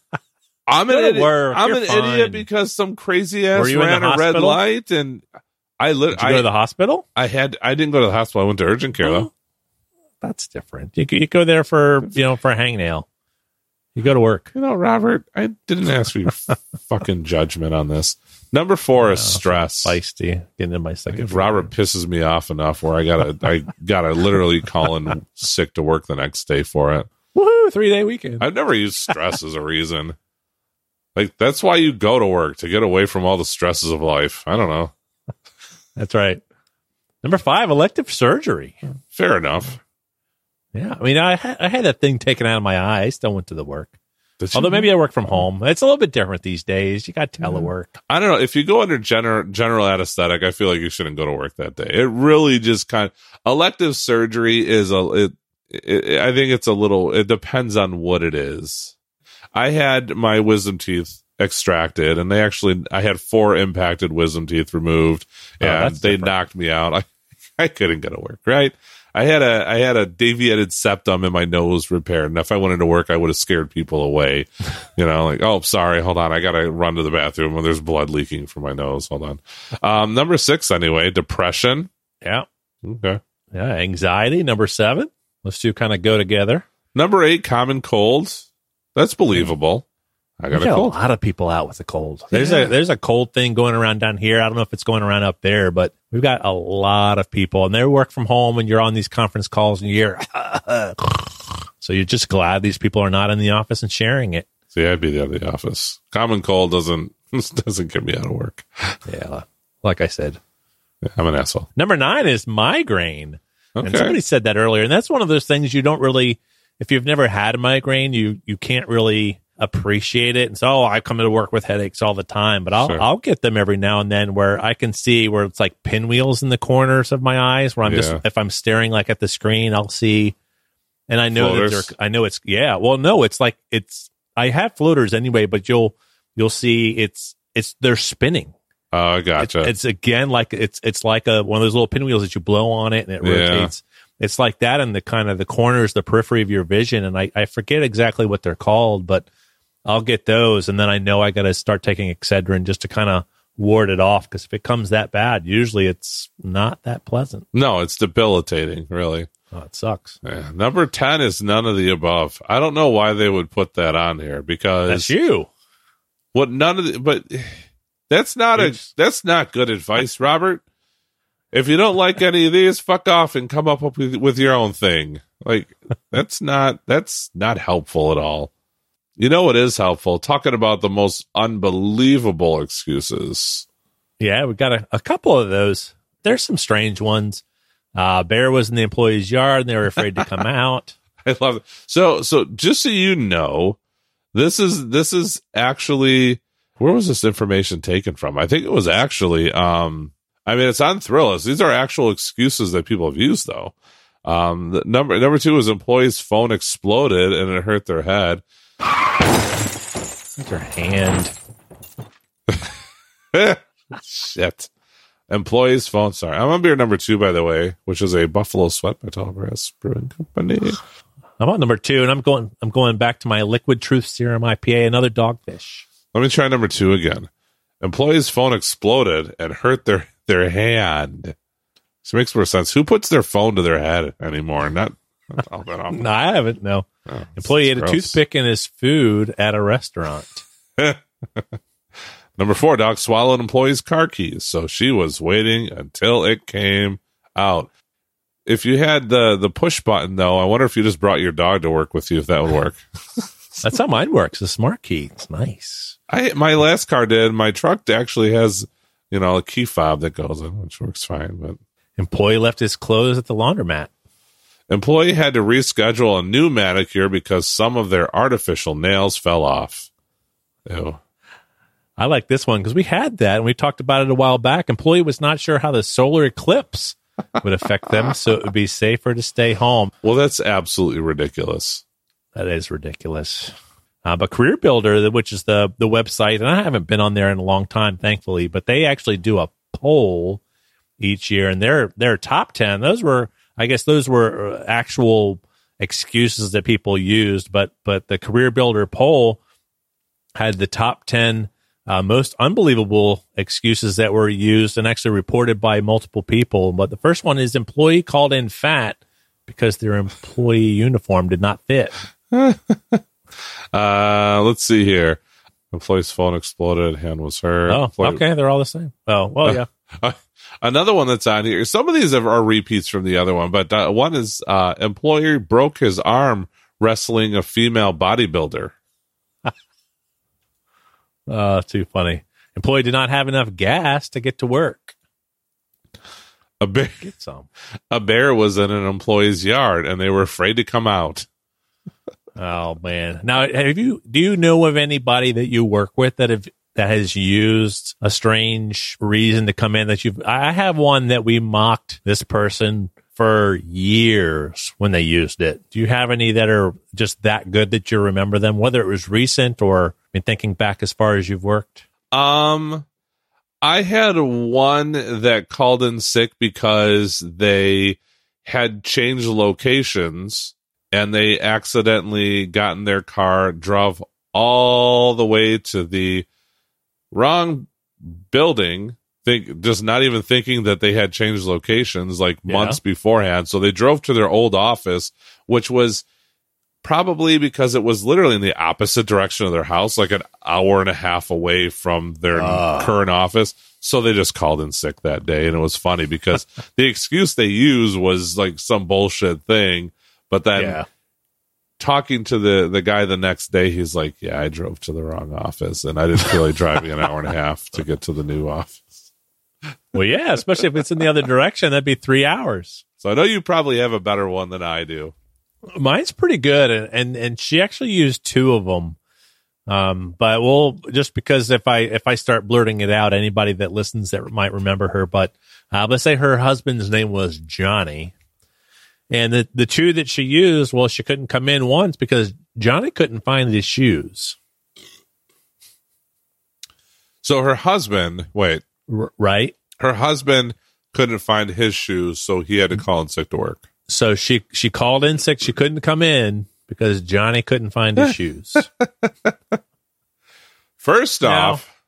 an idiot. I'm an idiot because some crazy ass ran a red light, and Did you go to the hospital? I didn't go to the hospital. I went to urgent care though. That's different. You go there for a hangnail. You go to work. Robert, I didn't ask for your fucking judgment on this. Number 4 is stress. Feisty. Getting in my second. Robert pisses me off enough where I gotta literally call in sick to work the next day for it. Woohoo! 3-day weekend. I've never used stress as a reason. Like, that's why you go to work, to get away from all the stresses of life. I don't know. That's right. Number 5, elective surgery. Fair enough. Yeah, I mean, I had that thing taken out of my eye. I still went to the work. Although maybe I work from home. It's a little bit different these days. You got telework. I don't know. If you go under general anesthetic, I feel like you shouldn't go to work that day. It really just elective surgery is I think it's it depends on what it is. I had my wisdom teeth extracted, and I had 4 impacted wisdom teeth removed, and they knocked me out. I couldn't go to work, right? I had a deviated septum in my nose repaired, and if I went into work, I would have scared people away. Like, oh, sorry, hold on, I gotta run to the bathroom when there's blood leaking from my nose. Hold on. Number 6, anyway, depression. Yeah. Okay. Yeah, anxiety. Number 7. Those two kind of go together. Number 8, common colds. That's believable. I got a cold. A lot of people out with a cold. There's a cold thing going around down here. I don't know if it's going around up there, but we've got a lot of people, and they work from home, and you're on these conference calls, and you're so you're just glad these people are not in the office and sharing it. See, I'd be out of the office. Common cold doesn't get me out of work. Yeah, like I said, I'm an asshole. Number 9 is migraine. Okay. And somebody said that earlier, and that's one of those things you don't really, if you've never had a migraine, you can't really appreciate it. And so, I come into work with headaches all the time, but I'll get them every now and then where I can see where it's like pinwheels in the corners of my eyes, where I'm just, if I'm staring like at the screen, I'll see, and I know floaters. I have floaters anyway, but you'll see they're spinning. Oh, I gotcha. It's again like it's like one of those little pinwheels that you blow on it and it rotates. It's like that in the kind of the corners, the periphery of your vision, and I forget exactly what they're called, but I'll get those, and then I know I got to start taking Excedrin just to kind of ward it off, because if it comes that bad, usually it's not that pleasant. No, it's debilitating, really. Oh, it sucks. Yeah. Number 10 is none of the above. I don't know why they would put that on here, because that's you. But that's not good advice, Robert. If you don't like any of these, fuck off and come up with your own thing. Like, that's not helpful at all. You know what is helpful? Talking about the most unbelievable excuses. Yeah, we got a couple of those. There's some strange ones. Bear was in the employee's yard, and they were afraid to come out. I love it. So just so you know, this is actually, where was this information taken from? I think it was actually, it's on Thrillist. These are actual excuses that people have used, though. The number 2 is employee's phone exploded and it hurt their head. That's her hand. Shit. Employees' phone. Sorry, I'm on beer number 2, by the way, which is a Buffalo Sweat by Tall Grass Brewing Company. I'm on number 2, and I'm going back to my Liquid Truth Serum IPA, another Dogfish. Let me try number 2 again. Employee's phone exploded and hurt their hand. This makes more sense. Who puts their phone to their head anymore? Not all that often. No, I haven't. No. Oh, Employee had gross. a toothpick in his food at a restaurant. Number 4, dog swallowed employee's car keys, so she was waiting until it came out. If you had the push button, though, I wonder if you just brought your dog to work with you, if that would work. That's how mine works. The smart key. It's nice. My last car did. My truck actually has, a key fob that goes in, which works fine. But Employee left his clothes at the laundromat. employee had to reschedule a new manicure because some of their artificial nails fell off. Ew. I like this one because we had that and we talked about it a while back. Employee was not sure how the solar eclipse would affect them, so it would be safer to stay home. Well, that's absolutely ridiculous. That is ridiculous. But Career Builder, which is the website, and I haven't been on there in a long time, thankfully, but they actually do a poll each year, and their top 10, those were actual excuses that people used, but the Career Builder poll had the top 10 most unbelievable excuses that were used and actually reported by multiple people. But the first one is employee called in fat because their employee uniform did not fit. Let's see here. Employee's phone exploded. Hand was hurt. Oh, okay. They're all the same. Oh, well, yeah. Another one that's on here. Some of these are repeats from the other one, but one is employer broke his arm wrestling a female bodybuilder. Too funny. Employee did not have enough gas to get to work. Get some. A bear was in an employee's yard, and they were afraid to come out. Oh man! Now, do you know of anybody that you work with that has used a strange reason to come in? I have one that we mocked this person for years when they used it. Do you have any that are just that good that you remember them, whether it was recent or thinking back as far as you've worked? I had one that called in sick because they had changed locations and they accidentally got in their car, drove all the way to the wrong building, just not even thinking that they had changed locations months beforehand. So they drove to their old office, which was probably because it was literally in the opposite direction of their house, like an hour and a half away from their current office. So they just called in sick that day. And it was funny because the excuse they used was like some bullshit thing. But then talking to the guy the next day, he's like, yeah, I drove to the wrong office and I didn't feel like driving an hour and a half to get to the new office. Well, yeah, especially if it's in the other direction, that'd be 3 hours. So I know you probably have a better one than I do. Mine's pretty good, and she actually used 2 of them. But we'll just because if I start blurting it out, anybody that listens that might remember her. But let's say her husband's name was Johnny, and the 2 that she used, well, she couldn't come in once because Johnny couldn't find his shoes. So her husband, right? Her husband couldn't find his shoes, so he had to call in sick to work. So she called in sick. She couldn't come in because Johnny couldn't find his shoes. First off,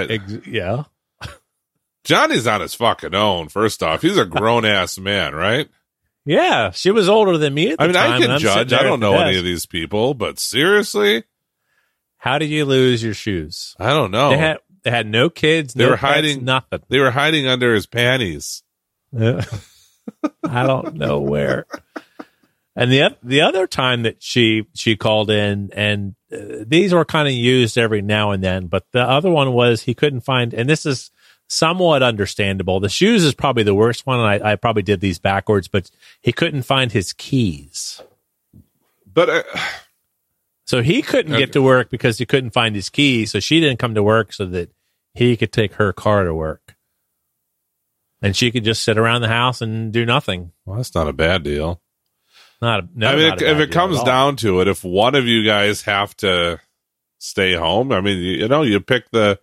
Johnny's on his fucking own. First off, he's a grown ass man, right? Yeah, she was older than me at the time. I can judge. I don't know any of these people, but seriously, how did you lose your shoes? I don't know. They had no kids. They were hiding nothing. They were hiding under his panties. I don't know where. And the other time that she called in, and these were kind of used every now and then, but the other one was he couldn't find, and this is somewhat understandable. The shoes is probably the worst one, and I probably did these backwards, but he couldn't find his keys. But so he couldn't get to work because he couldn't find his keys, so she didn't come to work so that he could take her car to work. And she could just sit around the house and do nothing. Well, that's not a bad deal. If it comes down to it, if one of you guys have to stay home, you pick the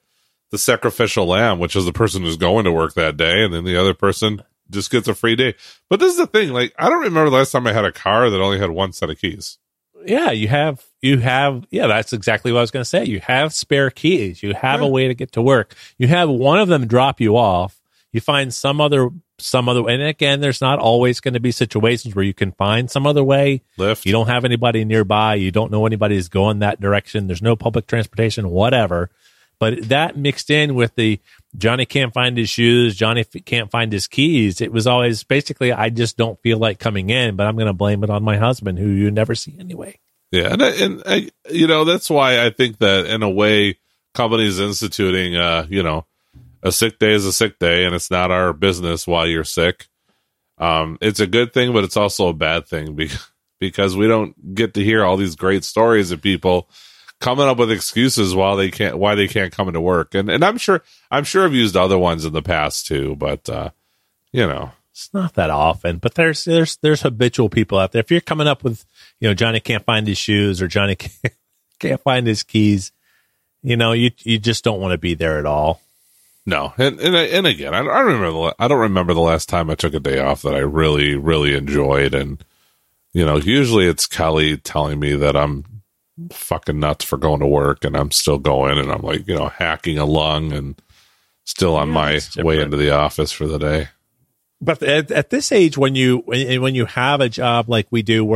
the sacrificial lamb, which is the person who's going to work that day, and then the other person just gets a free day. But this is the thing, like, I don't remember the last time I had a car that only had one set of keys. Yeah, you have, that's exactly what I was going to say. You have spare keys. You have a way to get to work. You have one of them drop you off. You find some other, and again, there's not always going to be situations where you can find some other way. Lyft. You don't have anybody nearby. You don't know anybody is going that direction. There's no public transportation, whatever. But that mixed in with the Johnny can't find his shoes, Johnny can't find his keys. It was always basically, I just don't feel like coming in, but I'm going to blame it on my husband, who you never see anyway. Yeah, and I, that's why I think that in a way, companies instituting, a sick day is a sick day, and it's not our business why you're sick. It's a good thing, but it's also a bad thing because we don't get to hear all these great stories of people coming up with excuses why they can't come into work. And I'm sure I've used other ones in the past too, but it's not that often, but there's habitual people out there. If you're coming up with, Johnny can't find his shoes or Johnny can't find his keys, you just don't want to be there at all. No. And again, I don't remember the last time I took a day off that I really, really enjoyed. And, usually it's Kelly telling me that I'm fucking nuts for going to work, and I'm still going, and I'm like, hacking a lung and still on my way into the office for the day. But at this age, when you have a job like we do,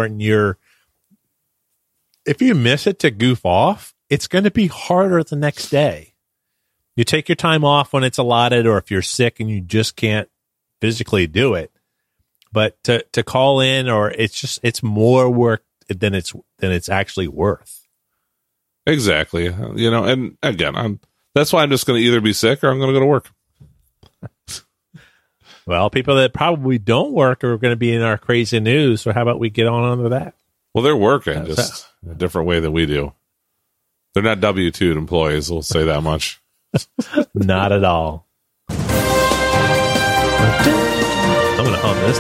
if you miss it to goof off, it's going to be harder the next day. You take your time off when it's allotted, or if you're sick and you just can't physically do it. But to call in, or it's more work than it's actually worth. Exactly. And again, that's why I'm just going to either be sick or I'm going to go to work. Well, people that probably don't work are going to be in our crazy news. So how about we get on under that? Well, they're working just a different way than we do. They're not W-2 employees. We'll say that much. Not at all. I'm going to hum this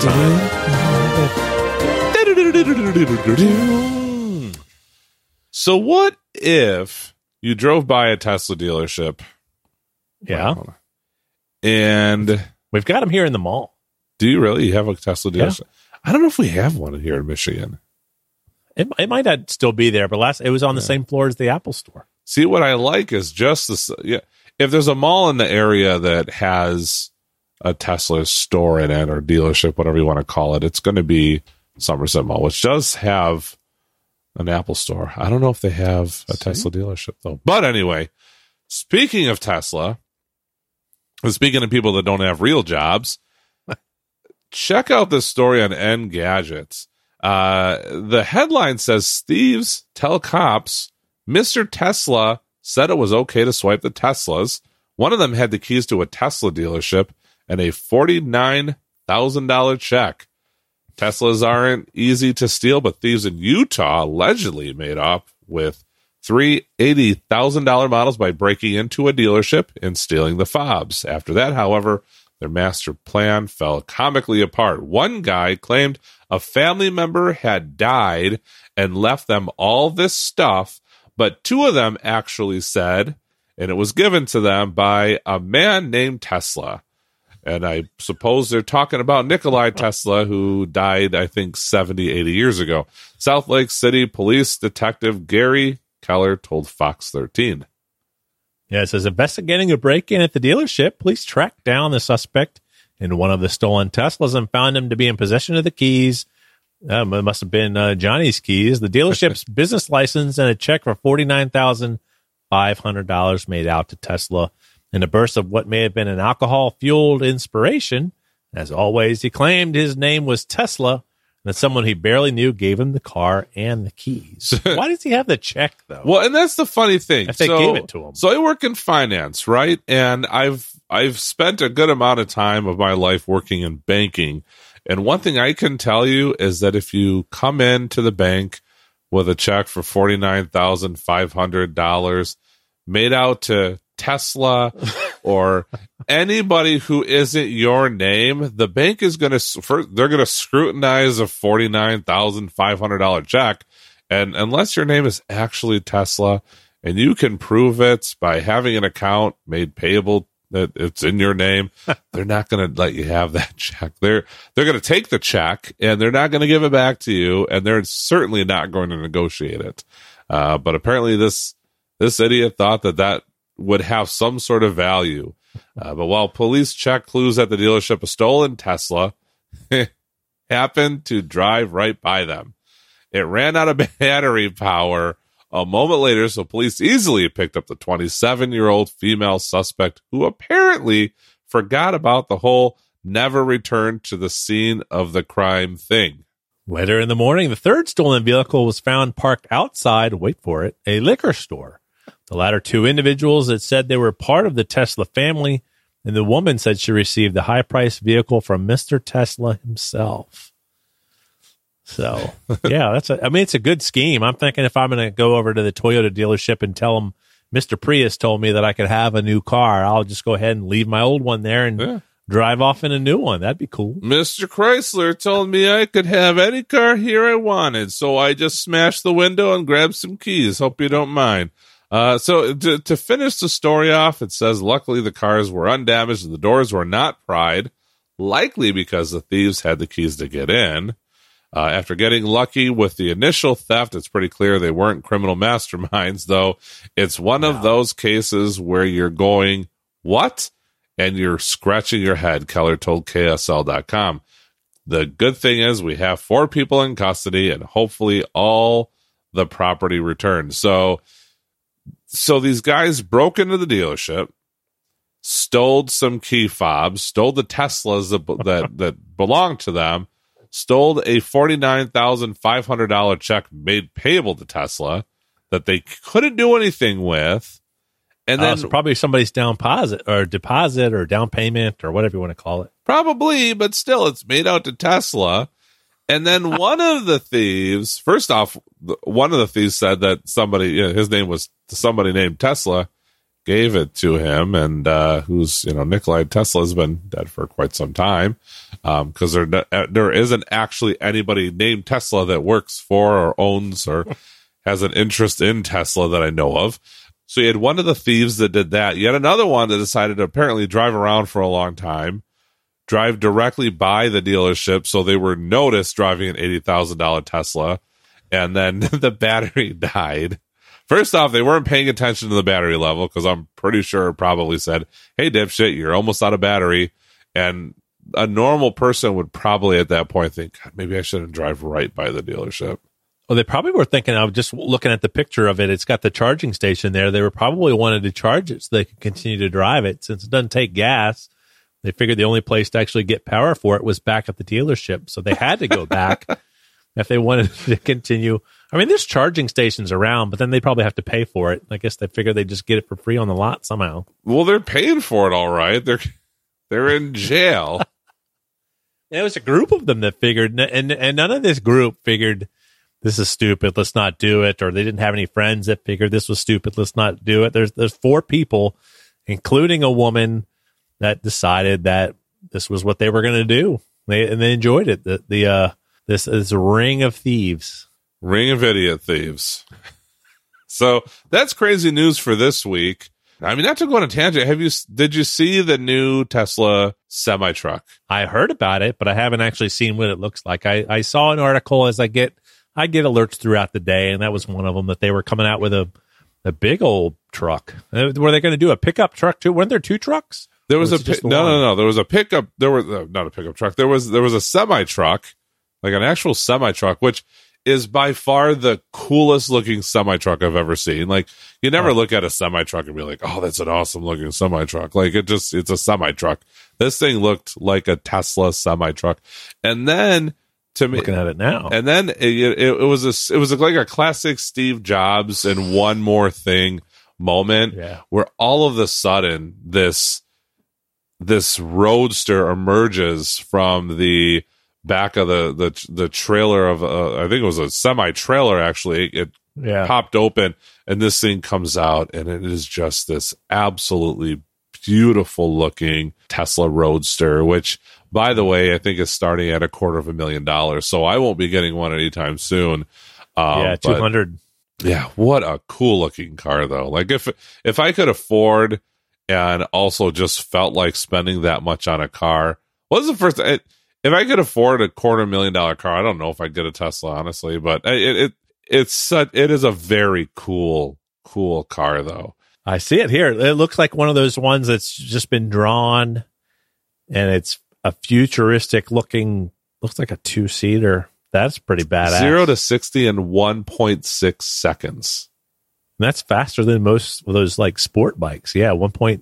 time. So what if you drove by a Tesla dealership? Yeah. And we've got them here in the mall. Do you really have a Tesla dealership? Yeah. I don't know if we have one here in Michigan. It might not still be there, but it was on the same floor as the Apple Store. See, what I like is just this. Yeah, if there's a mall in the area that has a Tesla store in it, or dealership, whatever you want to call it, it's going to be Somerset Mall, which does have an Apple Store. I don't know if they have a Tesla dealership though. But anyway, speaking of Tesla, and speaking of people that don't have real jobs, check out this story on Engadget. The headline says, thieves tell cops Mr. Tesla said it was okay to swipe the Teslas. One of them had the keys to a Tesla dealership and a $49,000 check. Teslas aren't easy to steal, but thieves in Utah allegedly made off with three $80,000 models by breaking into a dealership and stealing the fobs. After that, however, their master plan fell comically apart. One guy claimed a family member had died and left them all this stuff, but two of them actually said, and it was given to them by a man named Tesla. And I suppose they're talking about Nikolai Tesla, who died, I think, 70, 80 years ago. South Lake City Police Detective Gary Keller told Fox 13. Yeah, it says, investigating a break-in at the dealership, police tracked down the suspect in one of the stolen Teslas and found him to be in possession of the keys. It must have been Johnny's keys, the dealership's business license, and a check for $49,500 made out to Tesla. In a burst of what may have been an alcohol-fueled inspiration, as always, he claimed his name was Tesla, and that someone he barely knew gave him the car and the keys. Why does he have the check, though? Well, and that's the funny thing. If they gave it to him. So I work in finance, right? And I've spent a good amount of time of my life working in banking. And one thing I can tell you is that if you come into the bank with a check for $49,500 made out to Tesla or anybody who isn't your name, the bank is going to, they're going to scrutinize a $49,500 check. And unless your name is actually Tesla and you can prove it by having an account made payable that it's in your name, they're not going to let you have that check. They're going to take the check and they're not going to give it back to you, and they're certainly not going to negotiate it. But apparently this idiot thought that would have some sort of value. But while police checked clues at the dealership, a stolen Tesla happened to drive right by them. It ran out of battery power a moment later, so police easily picked up the 27-year-old female suspect, who apparently forgot about the whole never returned to the scene of the crime thing. Later in the morning, the third stolen vehicle was found parked outside, wait for it, a liquor store. The latter two individuals that said they were part of the Tesla family, and the woman said she received the high-priced vehicle from Mr. Tesla himself. So, yeah, it's a good scheme. I'm thinking if I'm going to go over to the Toyota dealership and tell them Mr. Prius told me that I could have a new car, I'll just go ahead and leave my old one there and drive off in a new one. That'd be cool. Mr. Chrysler told me I could have any car here I wanted, so I just smashed the window and grabbed some keys. Hope you don't mind. So to finish the story off, it says, luckily the cars were undamaged and the doors were not pried, likely because the thieves had the keys to get in. After getting lucky with the initial theft, it's pretty clear they weren't criminal masterminds, though. It's one of those cases where you're going, what? And you're scratching your head, Keller told KSL.com. The good thing is we have 4 people in custody and hopefully all the property returned. So these guys broke into the dealership, stole some key fobs, stole the Teslas that belonged to them, stole a $49,500 check made payable to Tesla that they couldn't do anything with. And then so probably somebody's deposit or down payment or whatever you want to call it. Probably, but still, it's made out to Tesla. And then one of the thieves, first off, one of the thieves said that somebody, his name was somebody named Tesla, gave it to him, and who's Nikolai Tesla has been dead for quite some time, because there isn't actually anybody named Tesla that works for or owns or has an interest in Tesla that I know of. So you had one of the thieves that did that. You had another one that decided to apparently drive around for a long time, drive directly by the dealership, so they were noticed driving an $80,000 Tesla, and then the battery died. First off, they weren't paying attention to the battery level, because I'm pretty sure it probably said, hey, dipshit, you're almost out of battery. And a normal person would probably at that point think, God, maybe I shouldn't drive right by the dealership. Well, they probably were thinking, I was just looking at the picture of it, it's got the charging station there. They were probably wanted to charge it so they could continue to drive it. Since it doesn't take gas, they figured the only place to actually get power for it was back at the dealership. So they had to go back if they wanted to continue. I mean, there's charging stations around, but then they probably have to pay for it. I guess they figured they'd just get it for free on the lot somehow. Well, they're paying for it all right. They're in jail. And it was a group of them that figured, and none of this group figured this is stupid, let's not do it, or they didn't have any friends that figured this was stupid, let's not do it. There's 4 people, including a woman, that decided that this was what they were going to do. They enjoyed it. This is a ring of thieves. Ring of idiot thieves. So that's crazy news for this week. I mean, not to go on a tangent, did you see the new Tesla semi-truck? I heard about it, but I haven't actually seen what it looks like. I saw an article as I get alerts throughout the day, and that was one of them, that they were coming out with a big old truck. Were they going to do a pickup truck too? Weren't there 2 trucks? There was no. There was a pickup. There was not a pickup truck. There was a semi truck, like an actual semi truck, which is by far the coolest looking semi truck I've ever seen. Like, you never look at a semi truck and be like, "Oh, that's an awesome looking semi truck." Like, it's a semi truck. This thing looked like a Tesla semi truck, and then to me, looking at it now, and then it was like a classic Steve Jobs and One More Thing moment, where all of a sudden this roadster emerges from the back of the trailer of I think it was a semi trailer. Actually, it popped open, and this thing comes out, and it is just this absolutely beautiful looking Tesla Roadster, which, by the way, I think is starting at $250,000. So I won't be getting one anytime soon. 200. Yeah, what a cool looking car though. Like if I could afford and also just felt like spending that much on a car, what was the first? If I could afford a $250,000 car, I don't know if I'd get a Tesla, honestly. But it is a very cool car though. I see it here. It looks like one of those ones that's just been drawn, and it's a futuristic looking. Looks like a 2-seater. That's pretty badass. 0 to 60 in 1.6 seconds. And that's faster than most of those like sport bikes. Yeah,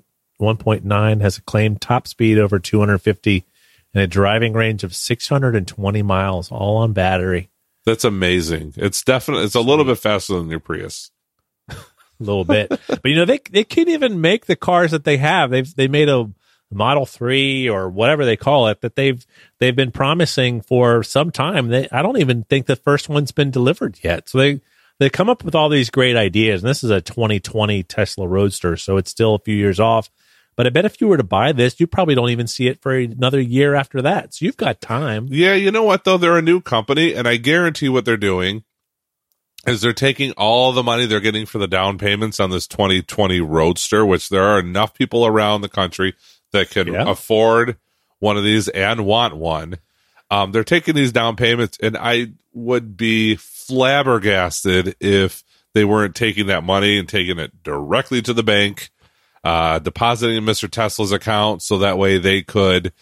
1.9 has a claimed top speed over 250 and a driving range of 620 miles, all on battery. That's amazing. It's a little bit faster than your Prius. A little bit. But they can't even make the cars that they have. They made a Model 3 or whatever they call it that they've been promising for some time. I don't even think the first one's been delivered yet. So they come up with all these great ideas, and this is a 2020 Tesla Roadster, so it's still a few years off. But I bet if you were to buy this, you probably don't even see it for another year after that. So you've got time. Yeah, you know what though? They're a new company, and I guarantee what they're doing is they're taking all the money they're getting for the down payments on this 2020 Roadster, which there are enough people around the country that can afford one of these and want one. They're taking these down payments, and I would be flabbergasted if they weren't taking that money and taking it directly to the bank, depositing in Mr. Tesla's account, so that way they could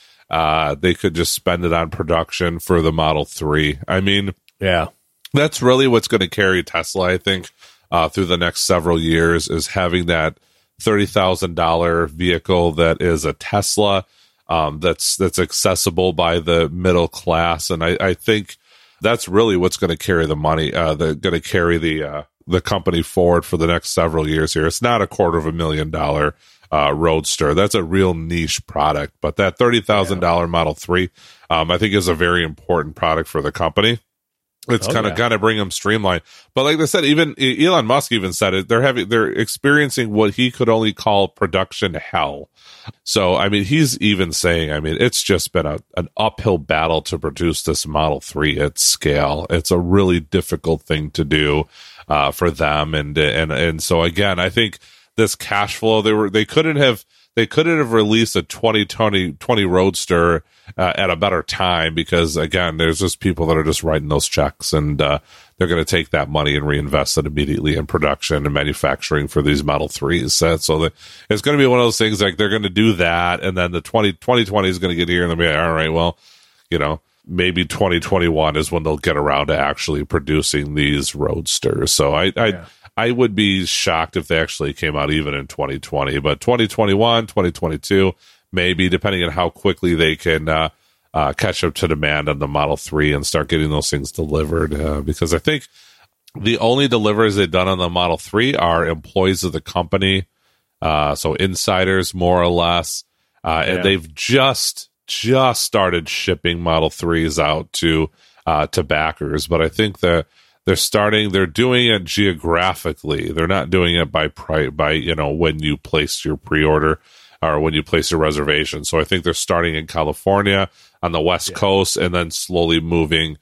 just spend it on production for the Model 3. I mean, yeah, that's really what's going to carry Tesla, I think, through the next several years, is having that $30,000 vehicle that is a Tesla, that's accessible by the middle class. And I think that's really what's going to carry the money, going to carry the company forward for the next several years here. It's not a $250,000 Roadster. That's a real niche product, but that $30,000 Model 3, I think is a very important product for the company. It's kind of bring them streamlined. But like I said, even Elon Musk even said it. They're experiencing what he could only call production hell. So, I mean, he's even saying, I mean, it's just been an uphill battle to produce this Model 3 at scale. It's a really difficult thing to do for them. And so again, I think this cash flow, they couldn't have released a 2020 Roadster at a better time, because again, there's just people that are just writing those checks, and they're going to take that money and reinvest it immediately in production and manufacturing for these Model 3s. So it's going to be one of those things, like they're going to do that, and then the 2020 is going to get here, and they'll be like, all right, well, maybe 2021 is when they'll get around to actually producing these Roadsters. So I would be shocked if they actually came out even in 2020, but 2021, 2022, maybe, depending on how quickly they can catch up to demand on the Model 3 and start getting those things delivered. Because I think the only deliveries they've done on the Model 3 are employees of the company, so insiders, more or less. And they've just started shipping Model 3s out to backers. But I think that they're doing it geographically. They're not doing it by when you place your pre-order or when you place your reservation. So I think they're starting in California on the West Coast, and then slowly moving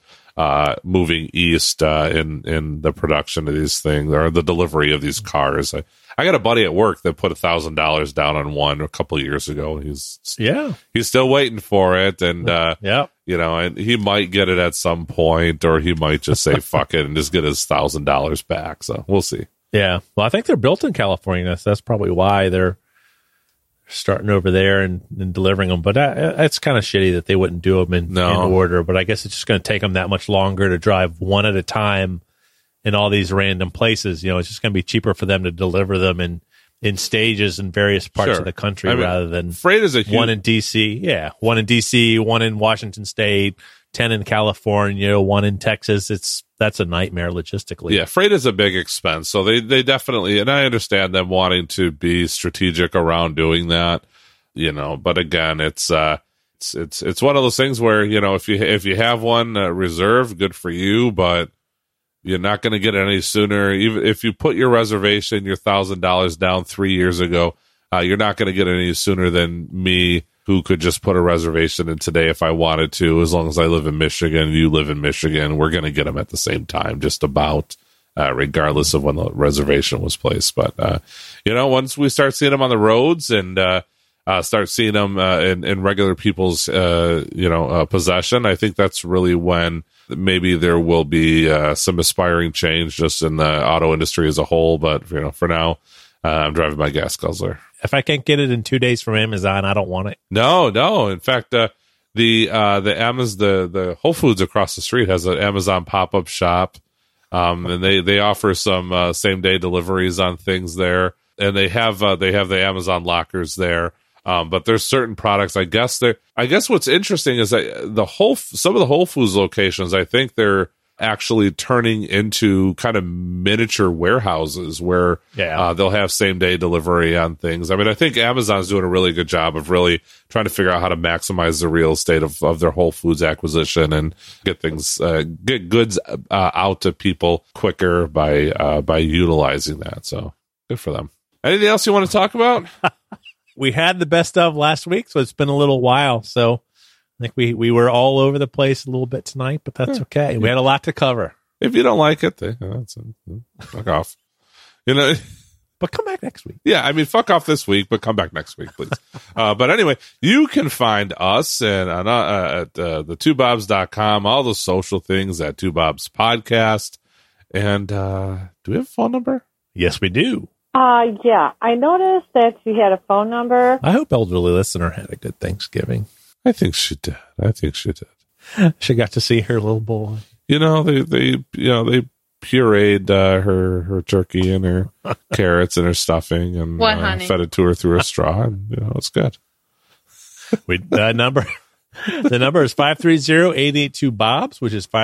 east in the production of these things, or the delivery of these cars. I got a buddy at work that put $1,000 down on one a couple of years ago. He's still waiting for it, and and he might get it at some point, or he might just say fuck it and just get his $1,000 back. So we'll see. Yeah, well, I think they're built in California. That's probably why they're starting over there and delivering them. But it's kind of shitty that they wouldn't do them in order. But I guess it's just going to take them that much longer to drive one at a time in all these random places. It's just going to be cheaper for them to deliver them in stages in various parts of the country, rather than freight is one in DC. Yeah, one in DC, one in Washington State, 10 in California, one in Texas. That's a nightmare logistically. Yeah, freight is a big expense. So they definitely, and I understand them wanting to be strategic around doing that, but again, it's one of those things where, if you have one reserved, good for you, but you're not going to get it any sooner. Even if you put your reservation, your $1,000 down 3 years ago, you're not going to get it any sooner than me, who could just put a reservation in today if I wanted to. As long as I live in Michigan, you live in Michigan, we're going to get them at the same time, just about. regardless of when the reservation was placed. But, once we start seeing them on the roads and start seeing them in regular people's, possession, I think that's really when maybe there will be some aspiring change just in the auto industry as a whole. But, for now, I'm driving my gas guzzler. If I can't get it in 2 days from Amazon, I don't want it. No. In fact, the Whole Foods across the street has an Amazon pop-up shop. And they offer some same day deliveries on things there, and they have the Amazon lockers there. But there's certain products. I guess what's interesting is that some of the Whole Foods locations, I think they're actually turning into kind of miniature warehouses where they'll have same day delivery on things. I mean, I think Amazon's doing a really good job of really trying to figure out how to maximize the real estate of their Whole Foods acquisition and get goods out to people quicker by utilizing that. So good for them. Anything else you want to talk about? We had the best of last week, so it's been a little while. So I think we were all over the place a little bit tonight, but that's okay. We had a lot to cover. If you don't like it, fuck off. But come back next week. Yeah, I mean, fuck off this week, but come back next week, please. But anyway, you can find us at the2bobs.com, all the social things at 2Bobs Podcast. And do we have a phone number? Yes, we do. Yeah, I noticed that you had a phone number. I hope elderly listener had a good Thanksgiving. I think she did. She got to see her little boy. They pureed her turkey and her carrots and her stuffing and fed it to her through a straw, and it's good. The number is 530-882-BOBS, which is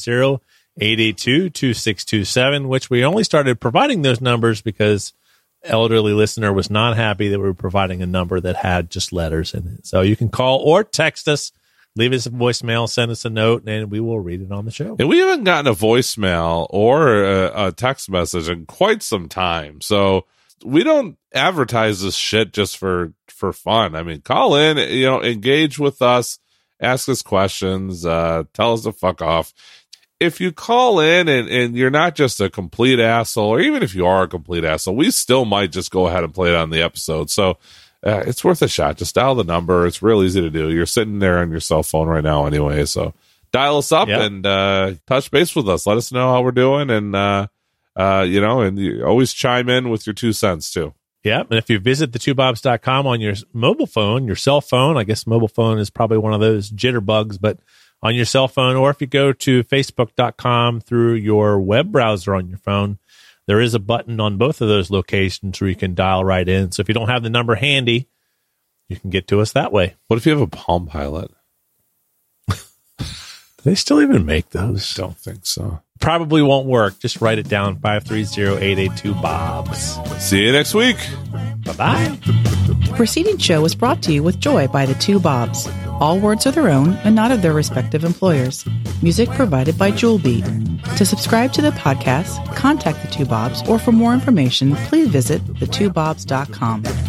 530-882-2627, which we only started providing those numbers because elderly listener was not happy that we were providing a number that had just letters in it. So you can call or text us, leave us a voicemail, send us a note, and we will read it on the show. And we haven't gotten a voicemail or a text message in quite some time. So we don't advertise this shit just for fun. I mean, call in, engage with us, ask us questions, tell us to fuck off. If you call in and you're not just a complete asshole, or even if you are a complete asshole, we still might just go ahead and play it on the episode. So it's worth a shot. Just dial the number. It's real easy to do. You're sitting there on your cell phone right now anyway. So dial us up and touch base with us. Let us know how we're doing. And, and you always chime in with your 2 cents too. Yeah. And if you visit the2bobs.com on your mobile phone, your cell phone, I guess mobile phone is probably one of those jitterbugs, but on your cell phone, or if you go to facebook.com through your web browser on your phone, there is a button on both of those locations where you can dial right in. So if you don't have the number handy, you can get to us that way. What if you have a Palm Pilot? Do they still even make those? Don't think so. Probably won't work. Just write it down, 530-882-BOBS. See you next week. Bye-bye. The preceding show was brought to you with joy by the 2Bobs. All words are their own and not of their respective employers. Music provided by Jewel Beat. To subscribe to the podcast, contact the 2Bobs, or for more information, please visit the2bobs.com.